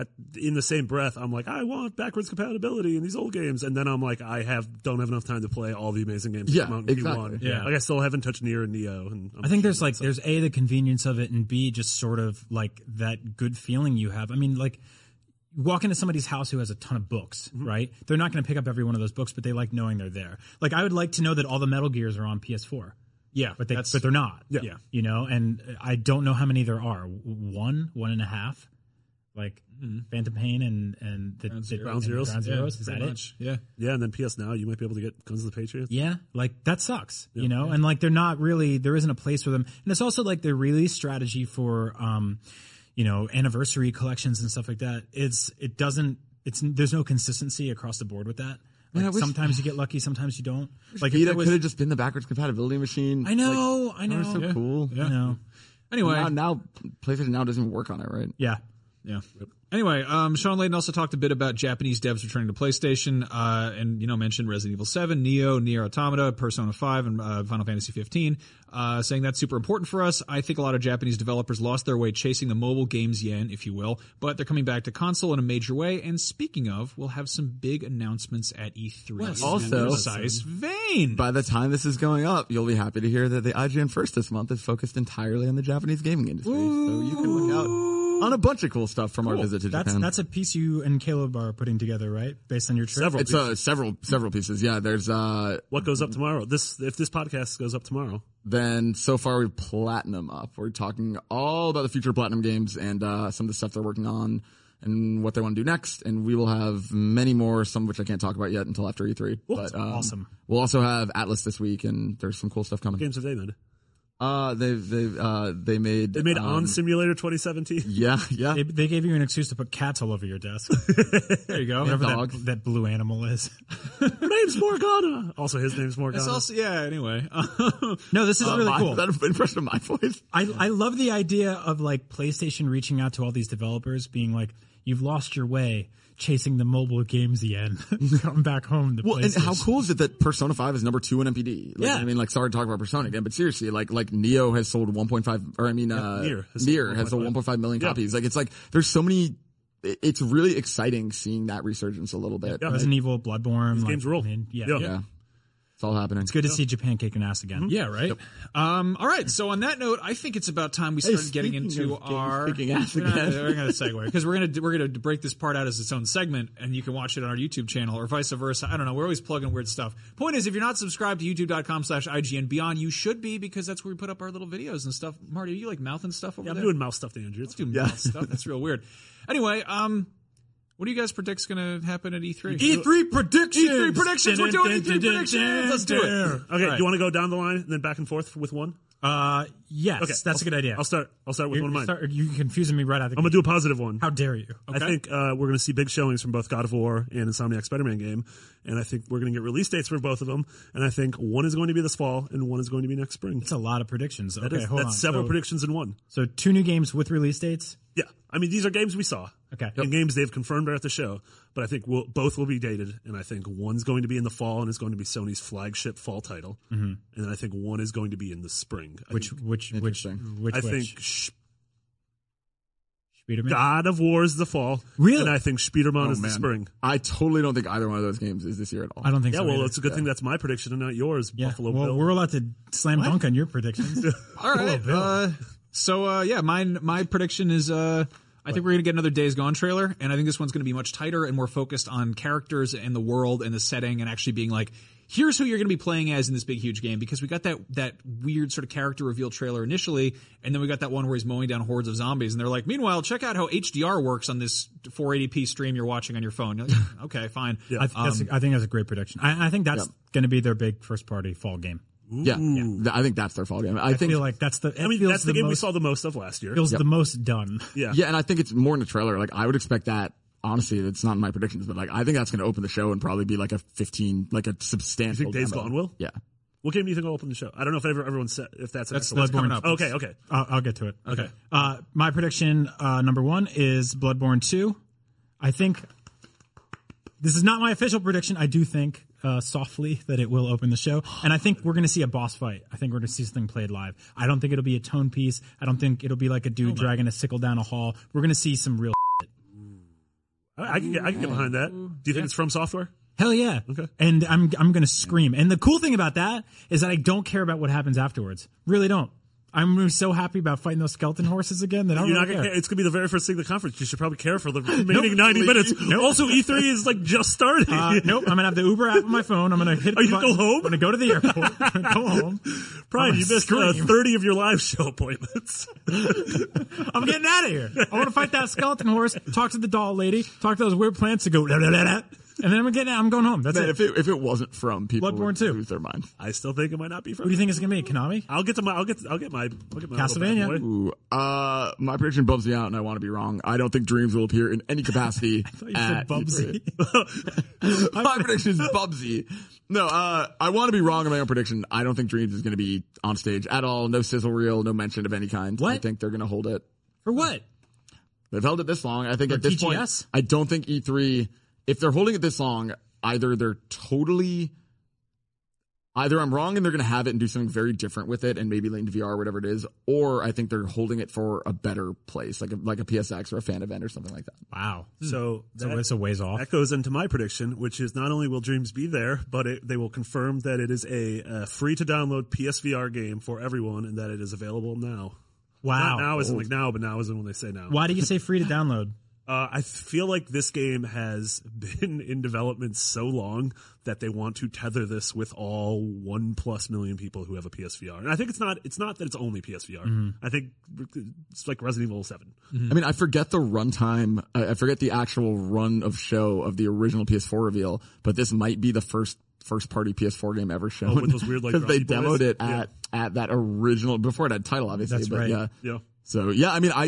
in the same breath, I'm like, I want backwards compatibility in these old games, and then I'm like, don't have enough time to play all the amazing games that come out in Q1. Yeah, like I still haven't touched Nier and Neo. And I think there's A, the convenience of it, and B, just sort of like that good feeling you have. I mean, like, you walk into somebody's house who has a ton of books, right? They're not going to pick up every one of those books, but they like knowing they're there. Like, I would like to know that all the Metal Gears are on PS4. Yeah, but they're not. Yeah, you know, and I don't know how many there are. 1.5, like Phantom Pain and the Ground Zeroes. Ground Zeroes. Is that much. it? Yeah, and then PS Now, you might be able to get Guns of the Patriots. Yeah, like that sucks. You know, and like they're not really. There isn't a place for them, and it's also like their release strategy for, you know, anniversary collections and stuff like that. There's no consistency across the board with that. Like, sometimes you get lucky, sometimes you don't. Like Vita could have just been the backwards compatibility machine. I know. That was so cool. Yeah. I know. Anyway, now PlayStation Now doesn't even work on it, right? Yeah. Anyway, Sean Layden also talked a bit about Japanese devs returning to PlayStation, and, you know, mentioned Resident Evil 7, Neo, Nier Automata, Persona 5, and Final Fantasy 15, saying that's super important for us. I think a lot of Japanese developers lost their way chasing the mobile games yen, if you will, but they're coming back to console in a major way, and speaking of, we'll have some big announcements at E3. Also, precise vein. By the time this is going up, you'll be happy to hear that the IGN First this month is focused entirely on the Japanese gaming industry, so you can look out on a bunch of cool stuff from our visit to Japan. That's a piece you and Caleb are putting together, right? Based on your trip? Several pieces. Yeah, there's what goes up tomorrow? If this podcast goes up tomorrow, then so far we've Platinum up. We're talking all about the future Platinum games and some of the stuff they're working on and what they want to do next. And we will have many more, some of which I can't talk about yet until after E3. But awesome. We'll also have Atlas this week, and there's some cool stuff coming. What games have they made? They made On Simulator 2017. Yeah. They gave you an excuse to put cats all over your desk. There you go. Whatever that blue animal is. Her name's Morgana. Also, his name's Morgana. It's also, anyway. No, this is really cool. Is that an impression of my voice? I love the idea of like PlayStation reaching out to all these developers being like, you've lost your way chasing the mobile games again. Come back home to and how cool is it that Persona 5 is number 2 in MPD? Yeah. I mean, like, sorry to talk about Persona again, but seriously, like Neo has sold 1.5, or I mean, Nier has sold 1.5 million copies. Like, it's like, there's so many, it's really exciting seeing that resurgence a little bit. Yeah. Resident Evil, Bloodborne. These games rule. Yeah. It's all happening. It's good to see Japan kicking ass again. Yeah, right. Yep. All right. So on that note, I think it's about time we started getting into our. Kicking ass again. We're going to segue because we're going to break this part out as its own segment, and you can watch it on our YouTube channel or vice versa. I don't know. We're always plugging weird stuff. Point is, if you're not subscribed to YouTube.com/IGN Beyond, you should be because that's where we put up our little videos and stuff. Marty, are you like mouthing stuff over there? I'm doing mouse stuff to Andrew. Let's do mouth stuff. That's real weird. Anyway, what do you guys predict's going to happen at E3? E3 predictions! E3 predictions! We're doing E3 predictions! Let's do it! Okay, do you want to go down the line and then back and forth with one? Yes, Okay, that's a good idea. I'll start with one of mine. You're confusing me right out of the I'm going to do a positive one. How dare you? I think we're going to see big showings from both God of War and Insomniac Spider-Man game, and I think we're going to get release dates for both of them, and I think one is going to be this fall and one is going to be next spring. It's a lot of predictions. That's several predictions in one. So 2 new games with release dates? Yeah. I mean, these are games we saw. Okay. And games they've confirmed are at the show, but I think both will be dated, and I think one's going to be in the fall and is going to be Sony's flagship fall title, and then I think one is going to be in the spring. Which I think Spider-Man? God of War is the fall. Really? And I think Spider-Man is the spring. I totally don't think either one of those games is this year at all. I don't think so. Yeah, well, either. it's a good thing that's my prediction and not yours, Buffalo Bill. We're allowed to slam dunk on your predictions. All right. My prediction is I think we're going to get another Days Gone trailer, and I think this one's going to be much tighter and more focused on characters and the world and the setting and actually being like, here's who you're going to be playing as in this big, huge game, because we got that weird sort of character reveal trailer initially, and then we got that one where he's mowing down hordes of zombies, and they're like, meanwhile, check out how HDR works on this 480p stream you're watching on your phone. You're like, okay, fine. Yeah. I think that's a great prediction. I think that's going to be their big first-party fall game. Yeah, I think that's their fall game. I feel like that's the. That's the game we saw the most of last year. Feels the most done. Yeah, and I think it's more in the trailer. Like I would expect that. Honestly, it's not in my predictions, but like I think that's going to open the show and probably be like a substantial. You think Days demo. Gone will? Yeah. What game do you think will open the show? I don't know if everyone said if that's Bloodborne up. Okay. I'll get to it. Okay. My prediction number 1 is Bloodborne 2. I think this is not my official prediction. I do think softly that it will open the show, and I think we're going to see a boss fight. I think we're going to see something played live. I don't think it'll be a tone piece. I don't think it'll be like a dude dragging a sickle down a hall. We're going to see some real. I can get behind that. Do you think it's from Software? Hell yeah. Okay. And I'm going to scream. And the cool thing about that is that I don't care about what happens afterwards. Really don't. I'm so happy about fighting those skeleton horses again that I don't You're not really gonna care. It's going to be the very first thing at the conference. You should probably care for the remaining 90 minutes. Also, E3 is like just starting. Nope. I'm going to have the Uber app on my phone. I'm going to hit Are you going to go home? I'm going to go to the airport. I'm going to go home. Brian, you missed 30 of your live show appointments. I'm getting out of here. I want to fight that skeleton horse, talk to the doll lady, talk to those weird plants that go blah, blah, blah, blah. And then I'm going home. That's Man, it. if it wasn't from people, Bloodborne would 2. lose their mind. I still think it might not be from. What do you think it's going to be? Konami? I'll get my Castlevania. little bad boy. My prediction bums me out, and I want to be wrong. I don't think Dreams will appear in any capacity. I thought you said Bubsy. My prediction is Bubsy. No, I want to be wrong in my own prediction. I don't think Dreams is going to be on stage at all. No sizzle reel, no mention of any kind. What? I think they're going to hold it. For what? They've held it this long. I think For at this TGS? point, I don't think E3, if they're holding it this long, either I'm wrong and they're going to have it and do something very different with it and maybe lean to VR or whatever it is, or I think they're holding it for a better place, like a PSX or a fan event or something like that. Wow. So it's a ways off. That goes into my prediction, which is not only will Dreams be there, but they will confirm that it is a free to download PSVR game for everyone and that it is available now. Wow. Not now isn't like now, but now isn't when they say now. Why do you say free to download? I feel like this game has been in development so long that they want to tether this with all 1+ million people who have a PSVR. And I think it's not that it's only PSVR. Mm-hmm. I think it's like Resident Evil 7. I mean, I forget the runtime. I forget the actual run of show of the original PS4 reveal, but this might be the first party PS4 game ever shown. with those weird, like, because they droppy boys? demoed it at that original, before it had title, obviously. That's but right. Yeah. Yeah. So yeah, I mean,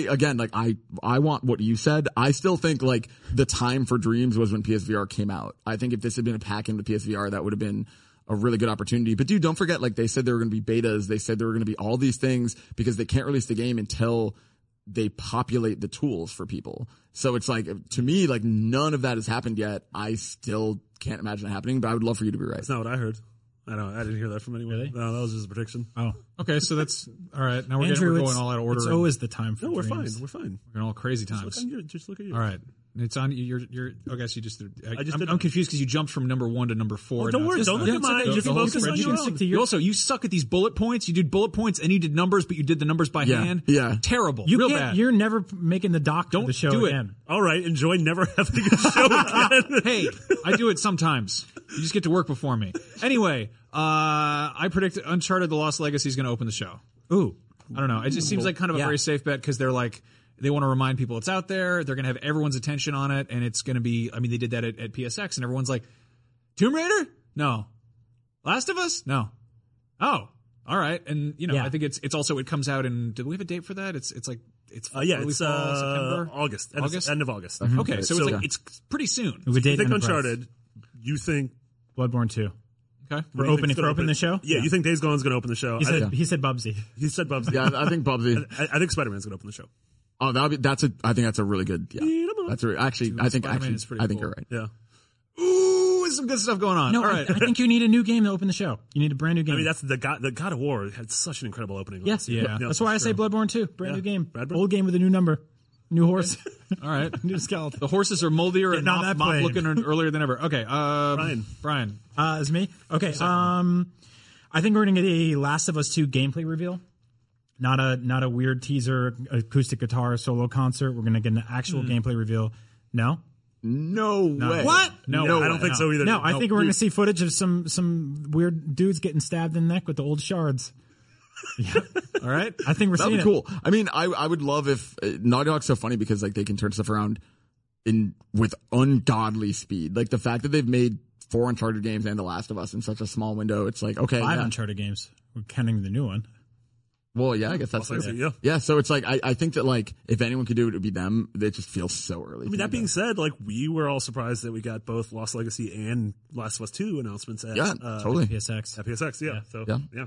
I want what you said. I still think like the time for Dreams was when PSVR came out. I think if this had been a pack in the PSVR, that would have been a really good opportunity. But dude, don't forget, like they said there were going to be betas. They said there were going to be all these things because they can't release the game until they populate the tools for people. So it's like, to me, like none of that has happened yet. I still can't imagine it happening, but I would love for you to be right. That's not what I heard. I didn't hear that from anyone. Really? No, that was just a prediction. Oh, Okay, so that's all right. Now we're Andrew, going all out of order. It's and always the time for No, we're dreams. fine. We're fine. we're going all crazy times. Just look at you. All right. It's on you. I guess you just. did- I'm confused because you jumped from number 1 to number 4. Oh, don't Now worry. it's Don't just- look at mine. the Just whole focus on spreadsheet. your Stick own. to your- Also, you suck at these bullet points. You did bullet points and you did numbers, but you did the numbers by Yeah, hand. yeah. Terrible. You Real can't, bad. You're never making the doc Don't of the show do it. again. All right. Enjoy never having a show again. Hey, I do it sometimes. You just get to work before me. Anyway, I predict Uncharted: The Lost Legacy is going to open the show. Ooh. I don't know. It just seems like kind of a Yeah. very safe bet because they're like, they want to remind people it's out there. They're going to have everyone's attention on it. And it's going to be, I mean, they did that at PSX and everyone's like, Tomb Raider? No. Last of Us? No. Oh, all right. And, you know, Yeah. I think it's also, it comes out in, do we have a date for that? It's like, it's Yeah, early it's fall, September. August. August? End of August. Okay. So it's like, it's pretty soon. We date You think Enterprise. Uncharted? You think Bloodborne 2. Okay. For you think opening it's gonna the show? Yeah, you think Days Gone's going to open the show? He said Bubsy. He said Bubsy. Yeah, I think Bubsy. I think Spider-Man's going to open the show. Oh, I think that's a really good. Yeah, that's actually. I think Spider-Man is pretty cool. you're right. Yeah. Ooh, some good stuff going on. No, all right. I think you need a new game to open the show. You need a brand new game. I mean, that's the God of War had such an incredible opening. yes. Yeah. That's why I say Sure. Bloodborne 2. Brand Yeah. new game. Bradburn? Old game with a new number. New horse. All right. new skeleton. The horses are moldier and Getting on that mop plane. looking earlier than ever. Okay. Brian. It's me? Okay. I think we're going to get a Last of Us 2 gameplay reveal. Not a weird teaser, acoustic guitar solo concert. We're going to get an actual gameplay reveal. No? No way. What? No, I don't think so either. No, I think we're going to see footage of some weird dudes getting stabbed in the neck with the old shards. All right. I think we're That'd seeing be it. cool. I mean, I would love if Naughty Dog's so funny because like they can turn stuff around with ungodly speed. Like the fact that they've made 4 Uncharted games and The Last of Us in such a small window. It's like, okay. 5 yeah. Uncharted games. We're counting the new one. Well, yeah, I guess that's Lost it. Legacy, Yeah. So it's like, I think that like if anyone could do it, it would be them. They just feel so early. I mean, that being said, like we were all surprised that we got both Lost Legacy and Last of Us 2 announcements at totally. PSX. At PSX. Yeah. So Yeah. yeah.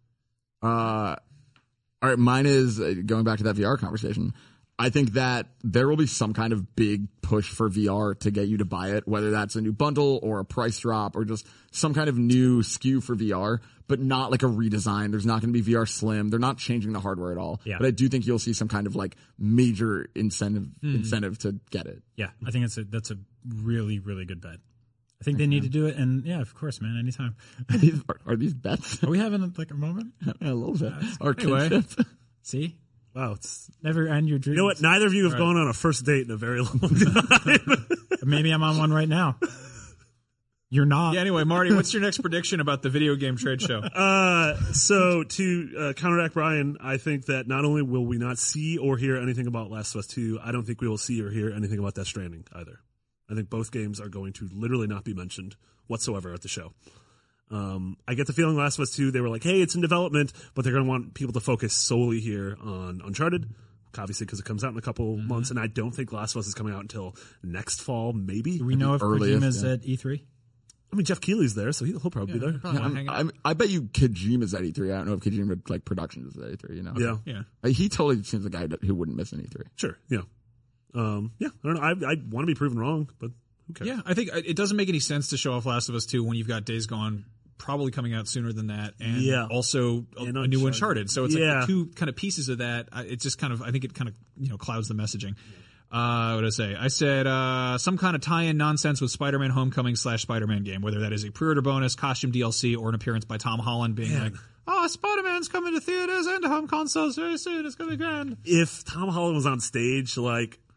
All right, mine is going back to that VR conversation. I think that there will be some kind of big push for VR to get you to buy it, whether that's a new bundle or a price drop or just some kind of new SKU for VR, but not like a redesign. There's not going to be VR Slim. They're not changing the hardware at all. Yeah. But I do think you'll see some kind of like major incentive to get it. Yeah, I think that's a really, really good bet. I think they need to do it, and yeah, of course, man, anytime. Are these bets? Are we having like a moment? A little bit. Our Anyway. kinship. See? Wow. It's, Never end your dreams. you know what? Neither of you have gone on a first date in a very long time. Maybe I'm on one right now. You're not. Yeah, anyway, Marty, what's your next prediction about the video game trade show? So to counteract Brian, I think that not only will we not see or hear anything about Last of Us 2, I don't think we will see or hear anything about Death Stranding either. I think both games are going to literally not be mentioned whatsoever at the show. I get the feeling Last of Us 2, they were like, hey, it's in development, but they're going to want people to focus solely here on Uncharted, obviously because it comes out in a couple months, and I don't think Last of Us is coming out until next fall, maybe. Do we know if Earliest, Kojima's yeah. at E3? I mean, Jeff Keighley's there, so he'll probably be there. I bet you Kojima's at E3. I don't know if Kojima like Productions is at E3, you know? Yeah. Yeah. He totally seems like a guy who wouldn't miss an E3. Sure, yeah. Yeah, I don't know. I want to be proven wrong, but who cares? Yeah, I think it doesn't make any sense to show off Last of Us 2 when you've got Days Gone probably coming out sooner than that, and Yeah. also a And new Uncharted. Uncharted. So it's Yeah. like the two kind of pieces of that. It just kind of, I think it kind of, clouds the messaging. What did I say? I said some kind of tie-in nonsense with Spider-Man Homecoming / Spider-Man game, whether that is a pre-order bonus, costume DLC, or an appearance by Tom Holland being like, oh, Spider-Man's coming to theaters and to home consoles very soon. It's going to be grand. If Tom Holland was on stage, like,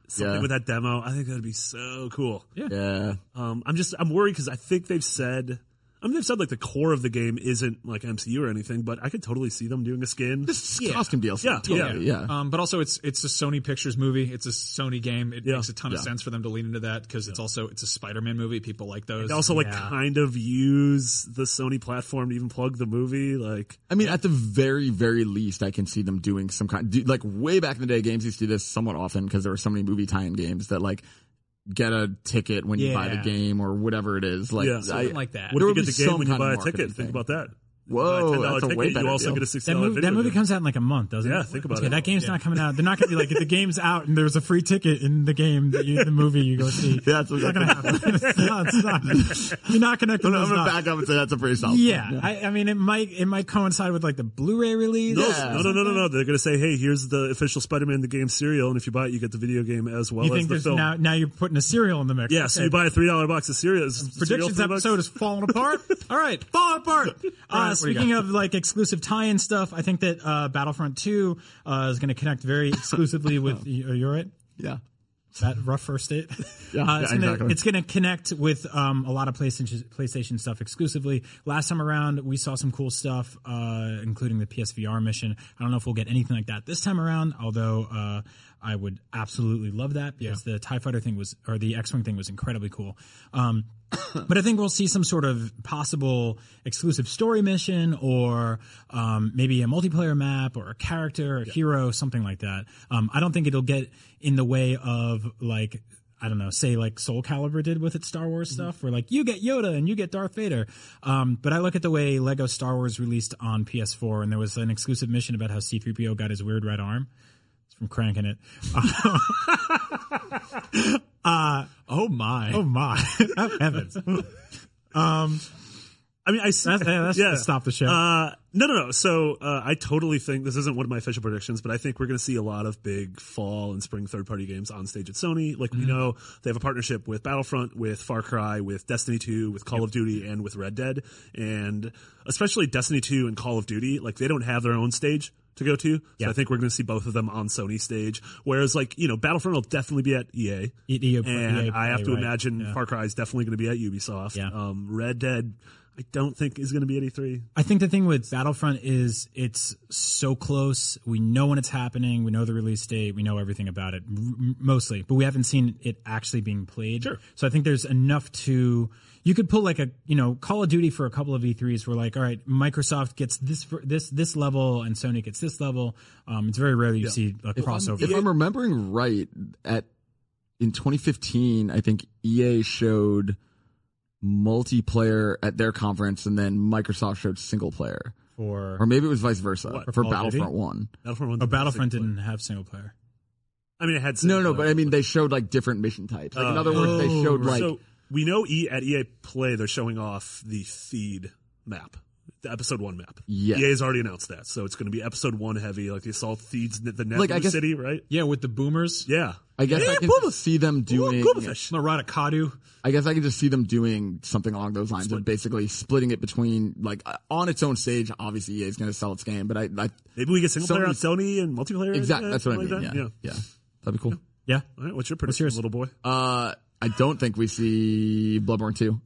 something with that demo. I think that'd be so cool. Yeah. I'm worried because I think they've said like the core of the game isn't like MCU or anything, but I could totally see them doing a skin. This costume DLC. Yeah, totally, yeah. But also it's a Sony Pictures movie. It's a Sony game. It makes a ton of sense for them to lean into that because it's a Spider-Man movie. People like those. And also kind of use the Sony platform to even plug the movie. Like, I mean, at the very, very least, I can see them doing some like way back in the day, games used to do this somewhat often because there were so many movie tie-in games that like get a ticket when you buy the game or whatever it is. Like, something like that. What do you get the game when you buy a ticket? Think about that. Whoa, that's a way better You also deal. get a $60 video. That movie comes out in like a month, doesn't it? Yeah, think about it. That game's not coming out. They're not going to be like, if the game's out and there's a free ticket in the game, the movie you go see. Yeah, it's not going to happen. It's not. You're not connecting those I'm going to dots. back up and say that's a pretty solid. Yeah. I mean, it might coincide with like the Blu-ray release. No. They're going to say, hey, here's the official Spider-Man the Game cereal, and if you buy it, you get the video game as well You as think the there's film. now you're putting a cereal in the mix. Yeah, so you buy a $3 box of cereal. Predictions episode is falling apart. All right, falling apart. Speaking of like exclusive tie-in stuff, I think that Battlefront 2 is going to connect very exclusively with. You're right. Yeah. That rough first date. Exactly. It's going to connect with a lot of PlayStation stuff exclusively. Last time around, we saw some cool stuff, including the PSVR mission. I don't know if we'll get anything like that this time around, although I would absolutely love that because the TIE Fighter thing or the X-Wing thing was incredibly cool. But I think we'll see some sort of possible exclusive story mission or maybe a multiplayer map or a character, a hero, something like that. I don't think it'll get in the way of like, I don't know, say like Soul Calibur did with its Star Wars stuff where like you get Yoda and you get Darth Vader. But I look at the way Lego Star Wars released on PS4 and there was an exclusive mission about how C-3PO got his weird red arm. From cranking it. Oh my. Heavens. I mean, Let's stop the show. No. So I totally think this isn't one of my official predictions, but I think we're going to see a lot of big fall and spring third-party games on stage at Sony. Like we know they have a partnership with Battlefront, with Far Cry, with Destiny 2, with Call of Duty, and with Red Dead. And especially Destiny 2 and Call of Duty, like they don't have their own stage to go to. So I think we're going to see both of them on Sony stage. Whereas like, Battlefront will definitely be at EA. And I have to imagine Far Cry is definitely going to be at Ubisoft. Yeah. Red Dead, I don't think is going to be at E3. I think the thing with Battlefront is it's so close. We know when it's happening. We know the release date. We know everything about it, mostly. But we haven't seen it actually being played. Sure. So I think there's enough to... You could pull like Call of Duty for a couple of E3s where like, all right, Microsoft gets this level and Sony gets this level. It's very rare that you see a crossover. If I'm remembering right, in 2015, I think EA showed multiplayer at their conference and then Microsoft showed single player. Or maybe it was vice versa for Battlefront 1. Battlefront didn't have single player. I mean, it had No, but I mean, they showed like different mission types. Like, in other words, they showed like... So we know at EA Play, they're showing off the Theed map. The episode 1 map. Yeah. EA's already announced that. So it's going to be episode 1 heavy, like the Assault Theed's, the Nebula City, right? Yeah, with the boomers. Yeah. I guess I can see them doing... Boomafish. Marada Kadu. I guess I can just see them doing something along those lines of basically splitting it between, like, on its own stage. Obviously, EA is going to sell its game, but maybe we get single player on Sony and multiplayer. Exactly. That's what I mean. Yeah. That'd be cool. Yeah. All right. What's your prediction, little boy? I don't think we see Bloodborne 2.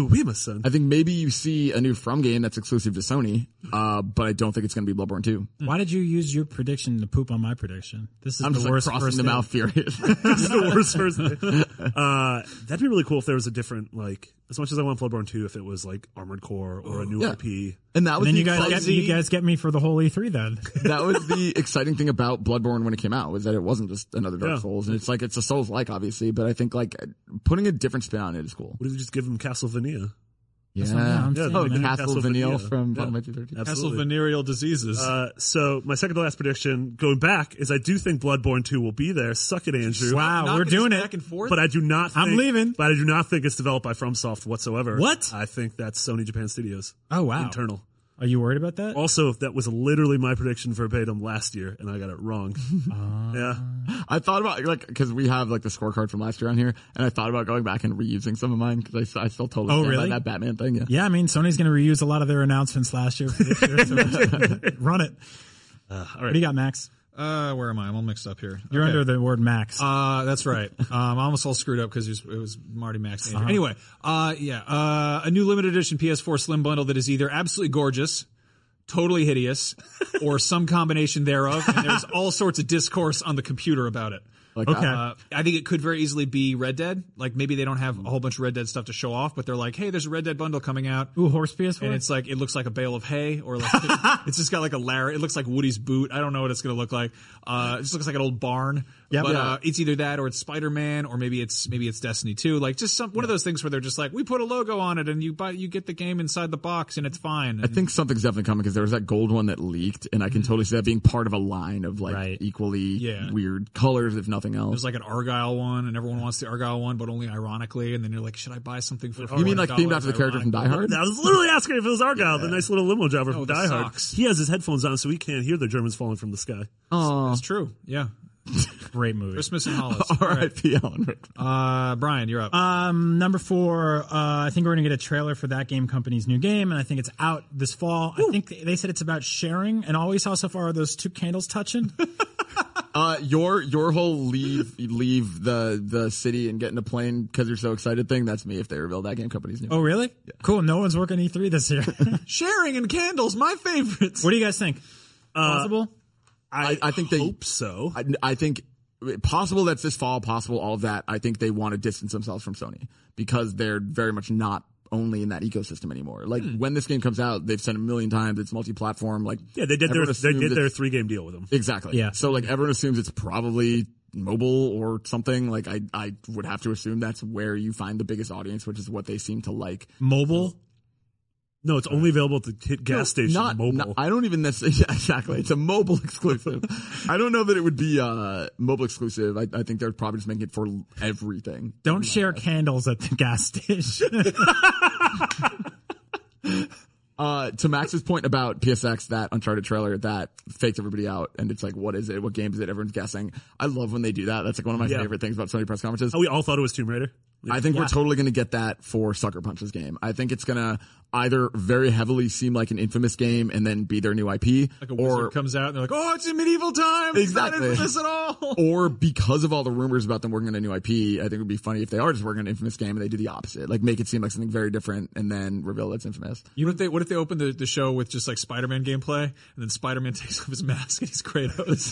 I think maybe you see a new From game that's exclusive to Sony, but I don't think it's going to be Bloodborne 2. Why did you use your prediction to poop on my prediction? This is I'm the just worst crossing the mouth furious. This is the worst first day. That'd be really cool if there was a different, like, as much as I want Bloodborne 2, if it was like Armored Core or a new IP. And that was you guys get me for the whole E3 then. That was the exciting thing about Bloodborne when it came out, was that it wasn't just another Dark Souls. And it's like, it's a Souls-like, obviously, but I think like putting a different spin on it is cool. What if we just give them Castlevania? Castlevania from Final Fantasy 13. Castle venereal diseases. So my second to last prediction, going back, is I do think Bloodborne 2 will be there. Suck it, Andrew. Wow, we're doing it. Back and forth. But I do not think... I'm leaving. But I do not think it's developed by FromSoft whatsoever. What? I think that's Sony Japan Studios. Oh, wow. Internal. Are you worried about that? Also, that was literally my prediction verbatim last year, and I got it wrong. Yeah. I thought about, like, because we have, like, the scorecard from last year on here, and I thought about going back and reusing some of mine, because I still totally stand by that Batman thing. Yeah, I mean, Sony's going to reuse a lot of their announcements last year for this year, so run it. All right. What do you got, Max? Where am I? I'm all mixed up here. You're under the word Max. That's right. I'm almost all screwed up because it was Marty Max. Anyway, a new limited edition PS4 Slim bundle that is either absolutely gorgeous, totally hideous, or some combination thereof. And there's all sorts of discourse on the computer about it. Like Okay. I think it could very easily be Red Dead. Like maybe they don't have a whole bunch of Red Dead stuff to show off, but they're like, hey, there's a Red Dead bundle coming out. Ooh, horse PS4? And it's like, it looks like a bale of hay, or like, it's just got like a Larry, it looks like Woody's boot. I don't know what it's going to look like. It just looks like an old barn. Yep. But, Yeah. it's either that or it's Spider-Man, or maybe it's Destiny 2. Like just one of those things where they're just like, we put a logo on it and you get the game inside the box and it's fine. I think something's definitely coming because there was that gold one that leaked, and I can totally see that being part of a line of like Right. equally weird colors, if nothing else. There's like an Argyle one, and everyone wants the Argyle one, but only ironically. And then you're like, should I buy something for $400? You mean like themed after the character from Die Hard? I was literally asking if it was Argyle, the nice little limo driver from the Die Hard. socks. He has his headphones on, so he can't hear the Germans falling from the sky. Oh, That's true. Yeah. Great movie. Christmas in Hollis. R.I.P. Alan Rickman. Brian, you're up. Number 4, I think we're going to get a trailer for that game company's new game, and I think it's out this fall. I think they said it's about sharing, and all we saw so far are those 2 candles touching. Your whole leave the city and get in a plane because you're so excited thing, that's me if they reveal that game company's new. Oh, really? Yeah. Cool. No one's working E3 this year. Sharing and candles, my favorites. What do you guys think? Possible? I think they hope so. I think possible that's this fall, possible all of that. I think they want to distance themselves from Sony because they're very much not only in that ecosystem anymore. Like when this game comes out, they've said a million times it's multi-platform. Like Yeah, they did their everyone assumes their it's- 3-game deal with them. Exactly. Yeah. So like everyone assumes it's probably mobile or something. Like I would have to assume that's where you find the biggest audience, which is what they seem to like. Mobile? No, it's only available at the gas station. Mobile. I don't even necessarily. Yeah, exactly. It's a mobile exclusive. I don't know that it would be mobile exclusive. I think they're probably just making it for everything. Don't share candles at the gas station. To Max's point about PSX, that Uncharted trailer that faked everybody out, and it's like, what is it? What game is it? Everyone's guessing. I love when they do that. That's like one of my favorite things about Sony press conferences. Oh, we all thought it was Tomb Raider. I think we're totally going to get that for Sucker Punch's game. I think it's going to either very heavily seem like an Infamous game and then be their new IP, Like a wizard comes out and they're like, oh, it's in medieval times. Exactly. It's not Infamous at all. or because of all the rumors about them working on a new IP, I think it would be funny if they are just working on an Infamous game and they do the opposite, like make it seem like something very different and then reveal it's Infamous. What if they open the show with just like Spider-Man gameplay, and then Spider-Man takes off his mask and he's Kratos?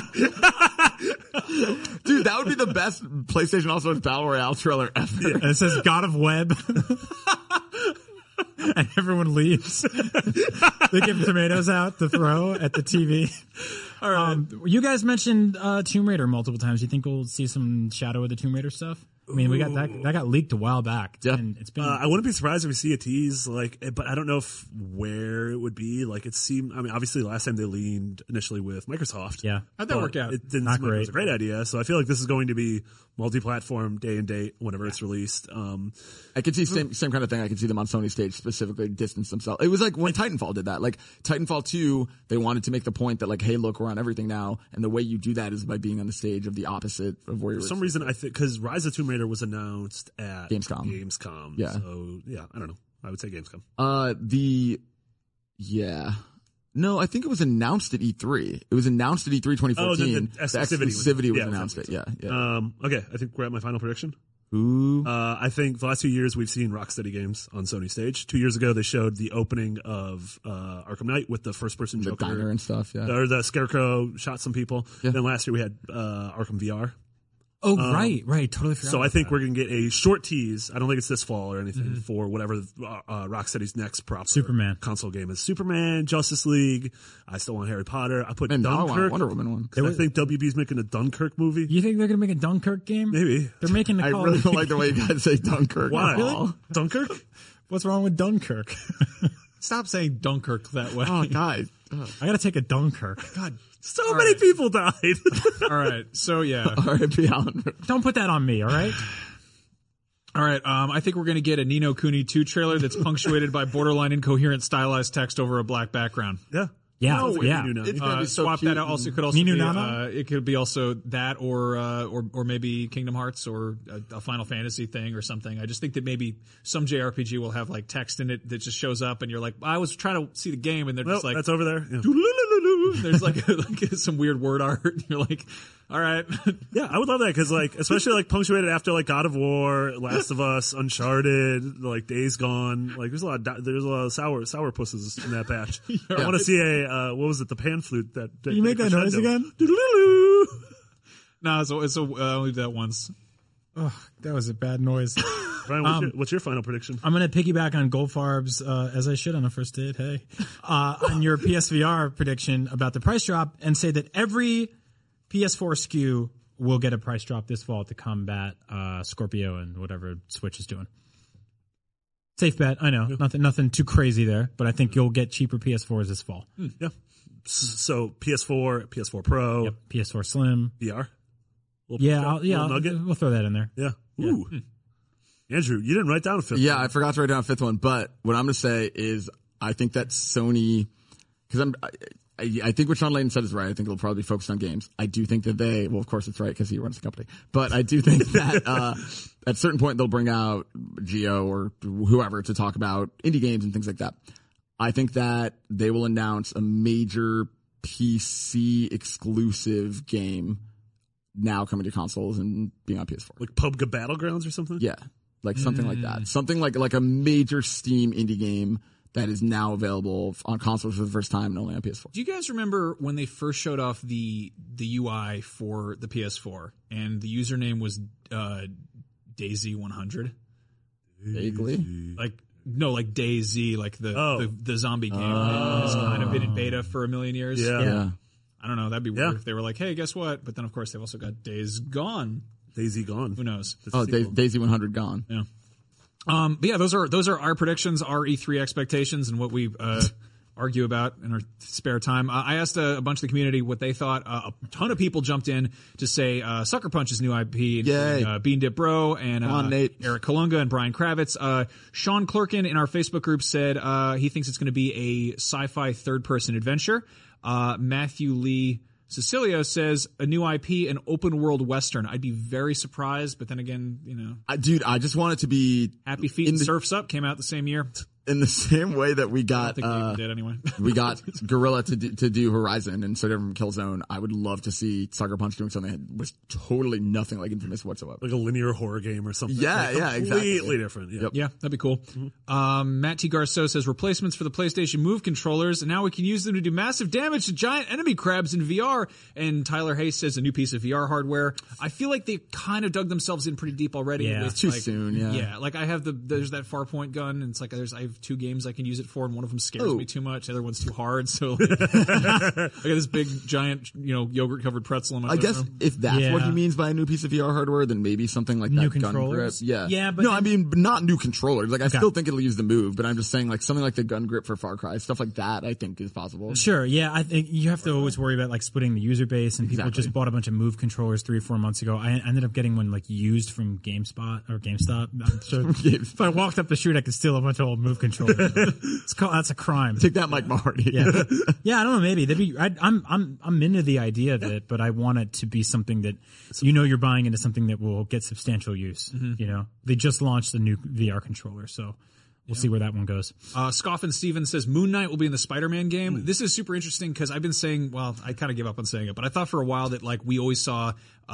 Dude, that would be the best PlayStation All-Stars Battle Royale trailer ever. And it says God of Web. And everyone leaves. They give tomatoes out to throw at the TV. All right. You guys mentioned Tomb Raider multiple times. You think we'll see some Shadow of the Tomb Raider stuff? I mean, we got that got leaked a while back. Yeah. And it's been. I wouldn't be surprised if we see a tease, but I don't know where it would be. Like it seemed, I mean, obviously last time they leaned initially with Microsoft. Yeah. How'd that work out? It didn't Not seem like it was great. a great idea. So I feel like this is going to be multi-platform, day and date, whenever it's released. I could see same kind of thing. I could see them on Sony stage specifically distance themselves. It was like when Titanfall did that. Like Titanfall 2, they wanted to make the point that like, hey, look, we're on everything now. And the way you do that is by being on the stage of the opposite of where you're. For some reason, I think, because Rise of Tomb Raider was announced at Gamescom. Yeah. So, yeah, I don't know. I would say Gamescom. No, I think it was announced at E3. It was announced at E3 2014. Oh, the exclusivity was was announced. announced. Yeah. Okay, I think we're at my final prediction. Ooh. I think the last 2 years we've seen Rocksteady games on Sony stage. 2 years ago they showed the opening of Arkham Knight with the first-person The Joker. diner and stuff, yeah. Or the Scarecrow shot some people. Yeah. Then last year we had Arkham VR. oh, right. Totally forgot. So I about think that. we're going to get a short tease. I don't think it's this fall or anything for whatever Rocksteady's next proper Superman. console game is. Superman, Justice League. I still want Harry Potter. I put And now I want a Dunkirk. Wonder Woman one. 'Cause I think WB's making a Dunkirk movie. You think they're going to make a Dunkirk game? Maybe. They're making the I Call really of don't Duty- like the way you guys say Dunkirk. Why? at all. Dunkirk? What's wrong with Dunkirk? Stop saying Dunkirk that way. Oh, guys. Ugh. I got to take a Dunkirk. God. So many people died. All right. So yeah. R.I.P. Alan. Don't put that on me, all right? All right. I think we're going to get a Ni no Kuni 2 trailer that's punctuated by borderline incoherent stylized text over a black background. Yeah. Yeah, No, yeah. Ni no Nani. It's gonna be so swap cute. that out. Also, could also Ni no be, Nana? it could be also that, or maybe Kingdom Hearts, or a Final Fantasy thing, or something. I just think that maybe some JRPG will have like text in it that just shows up, and you're like, I was trying to see the game, and they're Well, just like, that's over there. Yeah. there's like some weird word art. And you're like, all right, Yeah, I would love that because, like, especially like punctuated after like God of War, Last of Us, Uncharted, like Days Gone. Like, there's a lot of sour pusses in that batch. I want to see what was it? The pan flute that Can you make that noise again? no, it's only that once. Oh, that was a bad noise. Brian, what's your final prediction? I'm going to piggyback on Goldfarb's, as I should on a first date, hey, on your PSVR prediction about the price drop, and say that every PS4 SKU will get a price drop this fall to combat Scorpio and whatever Switch is doing. Safe bet, I know. Nothing too crazy there, but I think you'll get cheaper PS4s this fall. Yeah. So PS4, PS4 Pro, Yep, PS4 Slim. VR. Nugget. We'll throw that in there. Yeah. Ooh. Andrew, you didn't write down a fifth. Yeah, one. I forgot to write down a fifth one, but what I'm going to say is I think that Sony, because I think what Sean Layden said is right. I think it'll probably be focused on games. I do think that well, of course it's right because he runs the company, but I do think that at a certain point they'll bring out Geo or whoever to talk about indie games and things like that. I think that they will announce a major PC exclusive game now coming to consoles and being on PS4. Like PUBG Battlegrounds or something? Yeah. Like something like that. Something like a major Steam indie game that is now available on consoles for the first time and only on PS4. Do you guys remember when they first showed off the UI for the PS4 and the username was Daisy100? Vaguely. Like DayZ, like the zombie game that has kind of been in beta for a million years. Yeah. I don't know. That'd be weird if they were like, hey, guess what? But then, of course, they've also got Days Gone. Daisy Gone. Who knows? Daisy 100 gone. Yeah. But yeah, those are our predictions, our E3 expectations, and what we argue about in our spare time. I asked a bunch of the community what they thought. A ton of people jumped in to say Sucker Punch's new IP, including Bean Dip Bro and Eric Kalunga and Brian Kravitz. Sean Clerkin in our Facebook group said he thinks it's going to be a sci-fi third-person adventure. Matthew Lee Cecilio says a new IP, an open world Western. I'd be very surprised, but then again, Dude, I just want it to be Happy Feet and Surf's Up came out the same year. in the same way that we got, I think we even did anyway. we got Guerrilla to do Horizon and so different from Killzone. I would love to see Sucker Punch doing something that was totally nothing like Infamous whatsoever. Like a linear horror game or something. Yeah, like exactly. Completely different. Yeah. Yeah, that'd be cool. Matt T. Garceau says replacements for the PlayStation Move controllers, and now we can use them to do massive damage to giant enemy crabs in VR. And Tyler Hayes says a new piece of VR hardware. I feel like they kind of dug themselves in pretty deep already. Yeah. With, Too soon, yeah. Yeah, like I have there's that Farpoint gun, and it's like I have two games I can use it for, and one of them scares me too much. The other one's too hard. So like, I got this big giant, yogurt covered pretzel in my I guess room. if that's what he means by a new piece of VR hardware, then maybe something like New that gun grip. controllers? Yeah. Yeah, but no, I mean not new controllers. Like I still think it'll use the Move, but I'm just saying like something like the gun grip for Far Cry, stuff like that. I think is possible. Sure, yeah. I think you have to always worry about like splitting the user base, and people just bought a bunch of Move controllers 3 or 4 months ago. I ended up getting one like used from GameSpot or GameStop. So if I walked up the street, I could steal a bunch of old Move controllers. That's a crime. Take that, Mike Marty. Yeah, yeah. I don't know. Maybe I'm into the idea of it, but I want it to be something that you're buying into something that will get substantial use. They just launched the new VR controller, so. We'll see where that one goes. Scoffin Steven says Moon Knight will be in the Spider-Man game. This is super interesting because I've been saying, well, I kind of gave up on saying it, but I thought for a while that like we always saw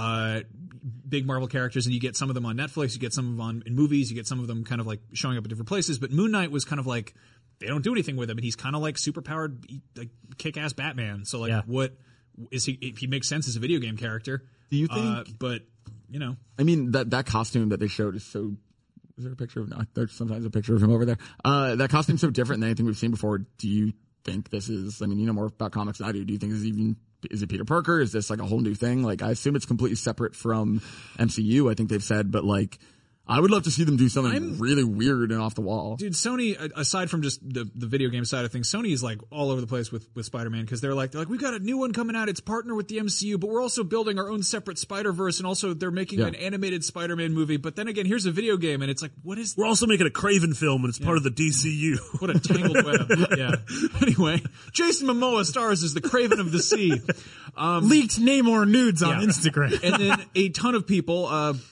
big Marvel characters, and you get some of them on Netflix, you get some of them in movies, you get some of them kind of like showing up at different places. But Moon Knight was kind of like they don't do anything with him, and he's kind of like super powered, like kick-ass Batman. So like, what is he? If he makes sense as a video game character, Do you think? But I mean that costume that they showed is so. Is there a picture of? No, there's sometimes a picture of him over there. That costume's so different than anything we've seen before. Do you think this is? I mean, you know more about comics than I do. Do you think is it Peter Parker? Is this like a whole new thing? Like, I assume it's completely separate from MCU. I think they've said, but like, I would love to see them do something really weird and off the wall. Dude, Sony, aside from just the video game side of things, Sony is like all over the place with Spider-Man, because they're like, we've got a new one coming out. It's partner with the MCU, but we're also building our own separate Spider-Verse, and also they're making an animated Spider-Man movie. But then again, here's a video game, and it's like, what is? We're also making a Kraven film, and it's part of the DCU. What a tangled web. Yeah. Anyway, Jason Momoa stars as the Kraven of the Sea. Leaked Namor nudes on Instagram. And then a ton of people,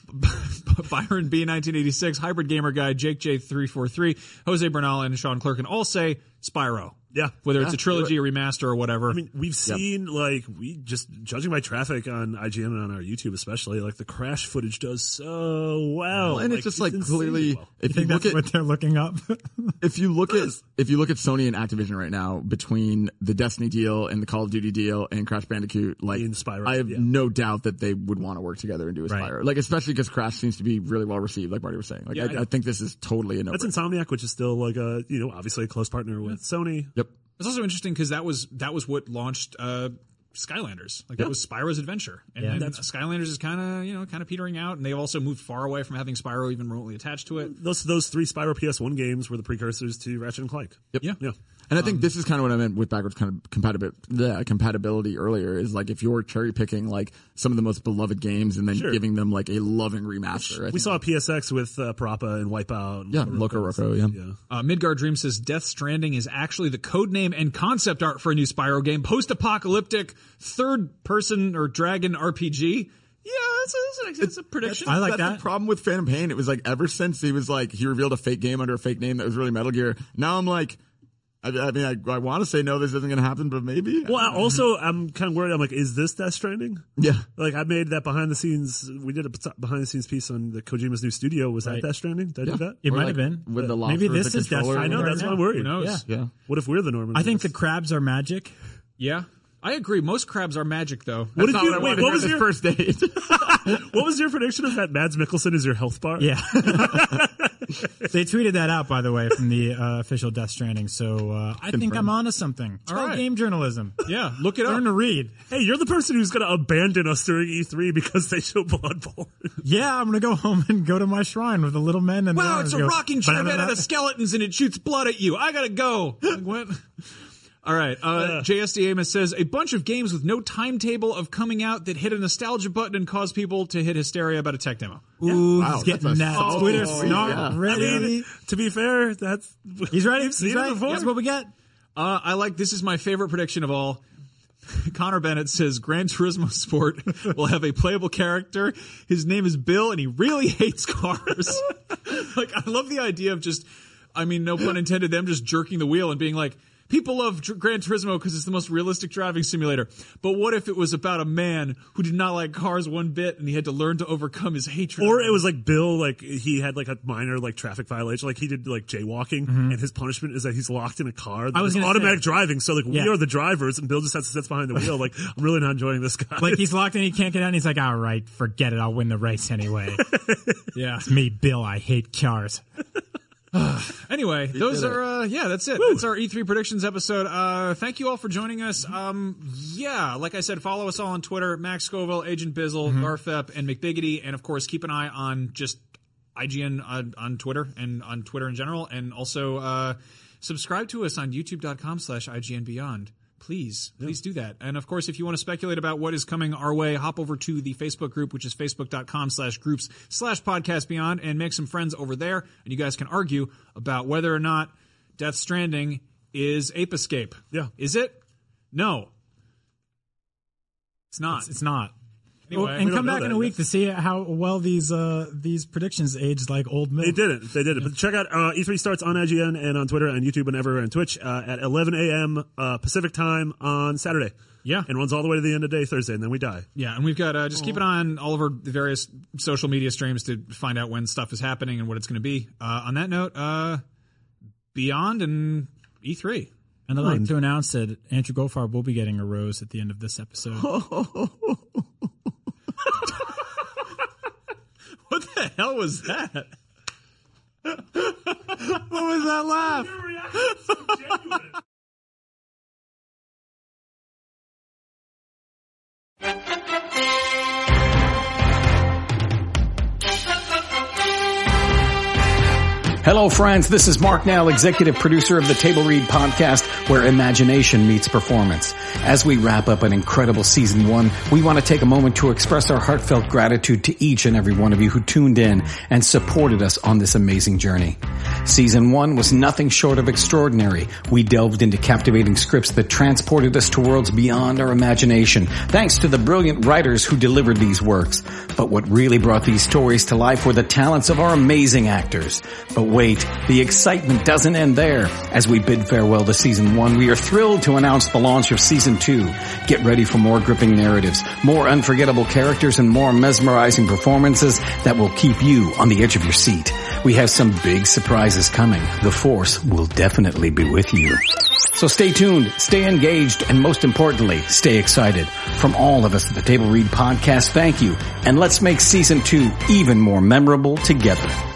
Byron B 1986, Hybrid Gamer Guy, Jake J343, Jose Bernal, and Sean Clerkin all say Spyro. Yeah. Whether it's a trilogy or remaster or whatever. I mean, we've seen, we just, judging by traffic on IGN and on our YouTube especially, the crash footage does so well. And it's just clearly, if you look at what they're looking up. if you look at Sony and Activision right now, between the Destiny deal and the Call of Duty deal and Crash Bandicoot, Spyro, I have no doubt that they would want to work together and do a Spyro. Especially because Crash seems to be really well received, like Marty was saying. I think this is totally a no-brainer. That's Insomniac, which is still obviously a close partner with Sony. Yep. It's also interesting because that was what launched Skylanders. That was Spyro's adventure, and then Skylanders is kind of petering out, and they've also moved far away from having Spyro even remotely attached to it. Those 3 Spyro PS1 games were the precursors to Ratchet and Clank. Yep. Yeah. And I think this is kind of what I meant with backwards kind of compatibility earlier, is if you're cherry picking some of the most beloved games and then giving them a loving remaster. We saw a PSX with Parappa and Wipeout. And Loco Roco, Midgard Dream says Death Stranding is actually the code name and concept art for a new Spyro game, post-apocalyptic third person or dragon RPG. Yeah, it's a prediction. I like that's that. The problem with Phantom Pain. It was ever since he was he revealed a fake game under a fake name that was really Metal Gear. Now I'm I want to say no, this isn't going to happen, but maybe. Well, I'm kind of worried. I'm is this Death Stranding? Yeah. I made that behind the scenes. We did a behind the scenes piece on the Kojima's new studio. Was that Death Stranding? Did I do that? It might have been. With the maybe this is Death Stranding. I know, that's why I'm worried. Who knows? Yeah. What if we're the Normans? I think the crabs are magic. Yeah. I agree. Most crabs are magic, though. What was your first date? What was your prediction of that? Mads Mikkelsen is your health bar? Yeah. They tweeted that out, by the way, from the official Death Stranding. So I think I'm onto something. It's called game journalism. Yeah, look it up. Learn to read. Hey, you're the person who's going to abandon us during E3 because they show Bloodborne. Yeah, I'm going to go home and go to my shrine with the little men. And wow, it's a rocking chair made out of skeletons and it shoots blood at you. I got to go. What? All right. JSD Amos says a bunch of games with no timetable of coming out that hit a nostalgia button and cause people to hit hysteria about a tech demo. Ooh, he's getting that. Twitter's not ready. To be fair, he's ready. He's right. That's what we get. This is my favorite prediction of all. Connor Bennett says Gran Turismo Sport will have a playable character. His name is Bill and he really hates cars. I love the idea of no pun intended, them just jerking the wheel and being like, people love Gran Turismo because it's the most realistic driving simulator. But what if it was about a man who did not like cars one bit and he had to learn to overcome his hatred? Or it was Bill, he had a minor traffic violation. He did jaywalking and his punishment is that he's locked in a car. That automatic driving. So we are the drivers and Bill just has to sit behind the wheel. I'm really not enjoying this guy. He's locked and he can't get out and he's like, all right, forget it. I'll win the race anyway. Yeah. It's me, Bill. I hate cars. Anyway, those are that's it. Woo. That's our E3 predictions episode. Thank you all for joining us. Like I said, follow us all on Twitter, Max Scoville, Agent Bizzle, Garfep, and McBiggity, and of course keep an eye on just IGN on Twitter and on Twitter in general, and also subscribe to us on youtube.com/IGNBeyond. Please do that. And of course, if you want to speculate about what is coming our way, hop over to the Facebook group, which is facebook.com/groups/podcastbeyond, and make some friends over there. And you guys can argue about whether or not Death Stranding is Ape Escape. Yeah. Is it? No. It's not. It's not. Anyway, and come back in a week to see how well these predictions aged like old milk. They did it. But check out E3 starts on IGN and on Twitter and YouTube and everywhere and Twitch at 11 a.m. Pacific time on Saturday. Yeah. And runs all the way to the end of day Thursday, and then we die. Yeah, and we've got just keep an eye on all of our various social media streams to find out when stuff is happening and what it's going to be. On that note, Beyond and E3. And I'd like to announce that Andrew Goldfarb will be getting a rose at the end of this episode. What the hell was that? What was that laugh? Your reaction is so genuine. Hello, friends. This is Mark Nell, executive producer of the Table Read podcast, where imagination meets performance. As we wrap up an incredible season 1, we want to take a moment to express our heartfelt gratitude to each and every one of you who tuned in and supported us on this amazing journey. Season 1 was nothing short of extraordinary. We delved into captivating scripts that transported us to worlds beyond our imagination, thanks to the brilliant writers who delivered these works. But what really brought these stories to life were the talents of our amazing actors. But wait, the excitement doesn't end there. As we bid farewell to Season 1, we are thrilled to announce the launch of Season 2. Get ready for more gripping narratives, more unforgettable characters, and more mesmerizing performances that will keep you on the edge of your seat. We have some big surprises coming. The Force will definitely be with you. So stay tuned, stay engaged, and most importantly, stay excited. From all of us at the Table Read Podcast, thank you, and let's make Season 2 even more memorable together.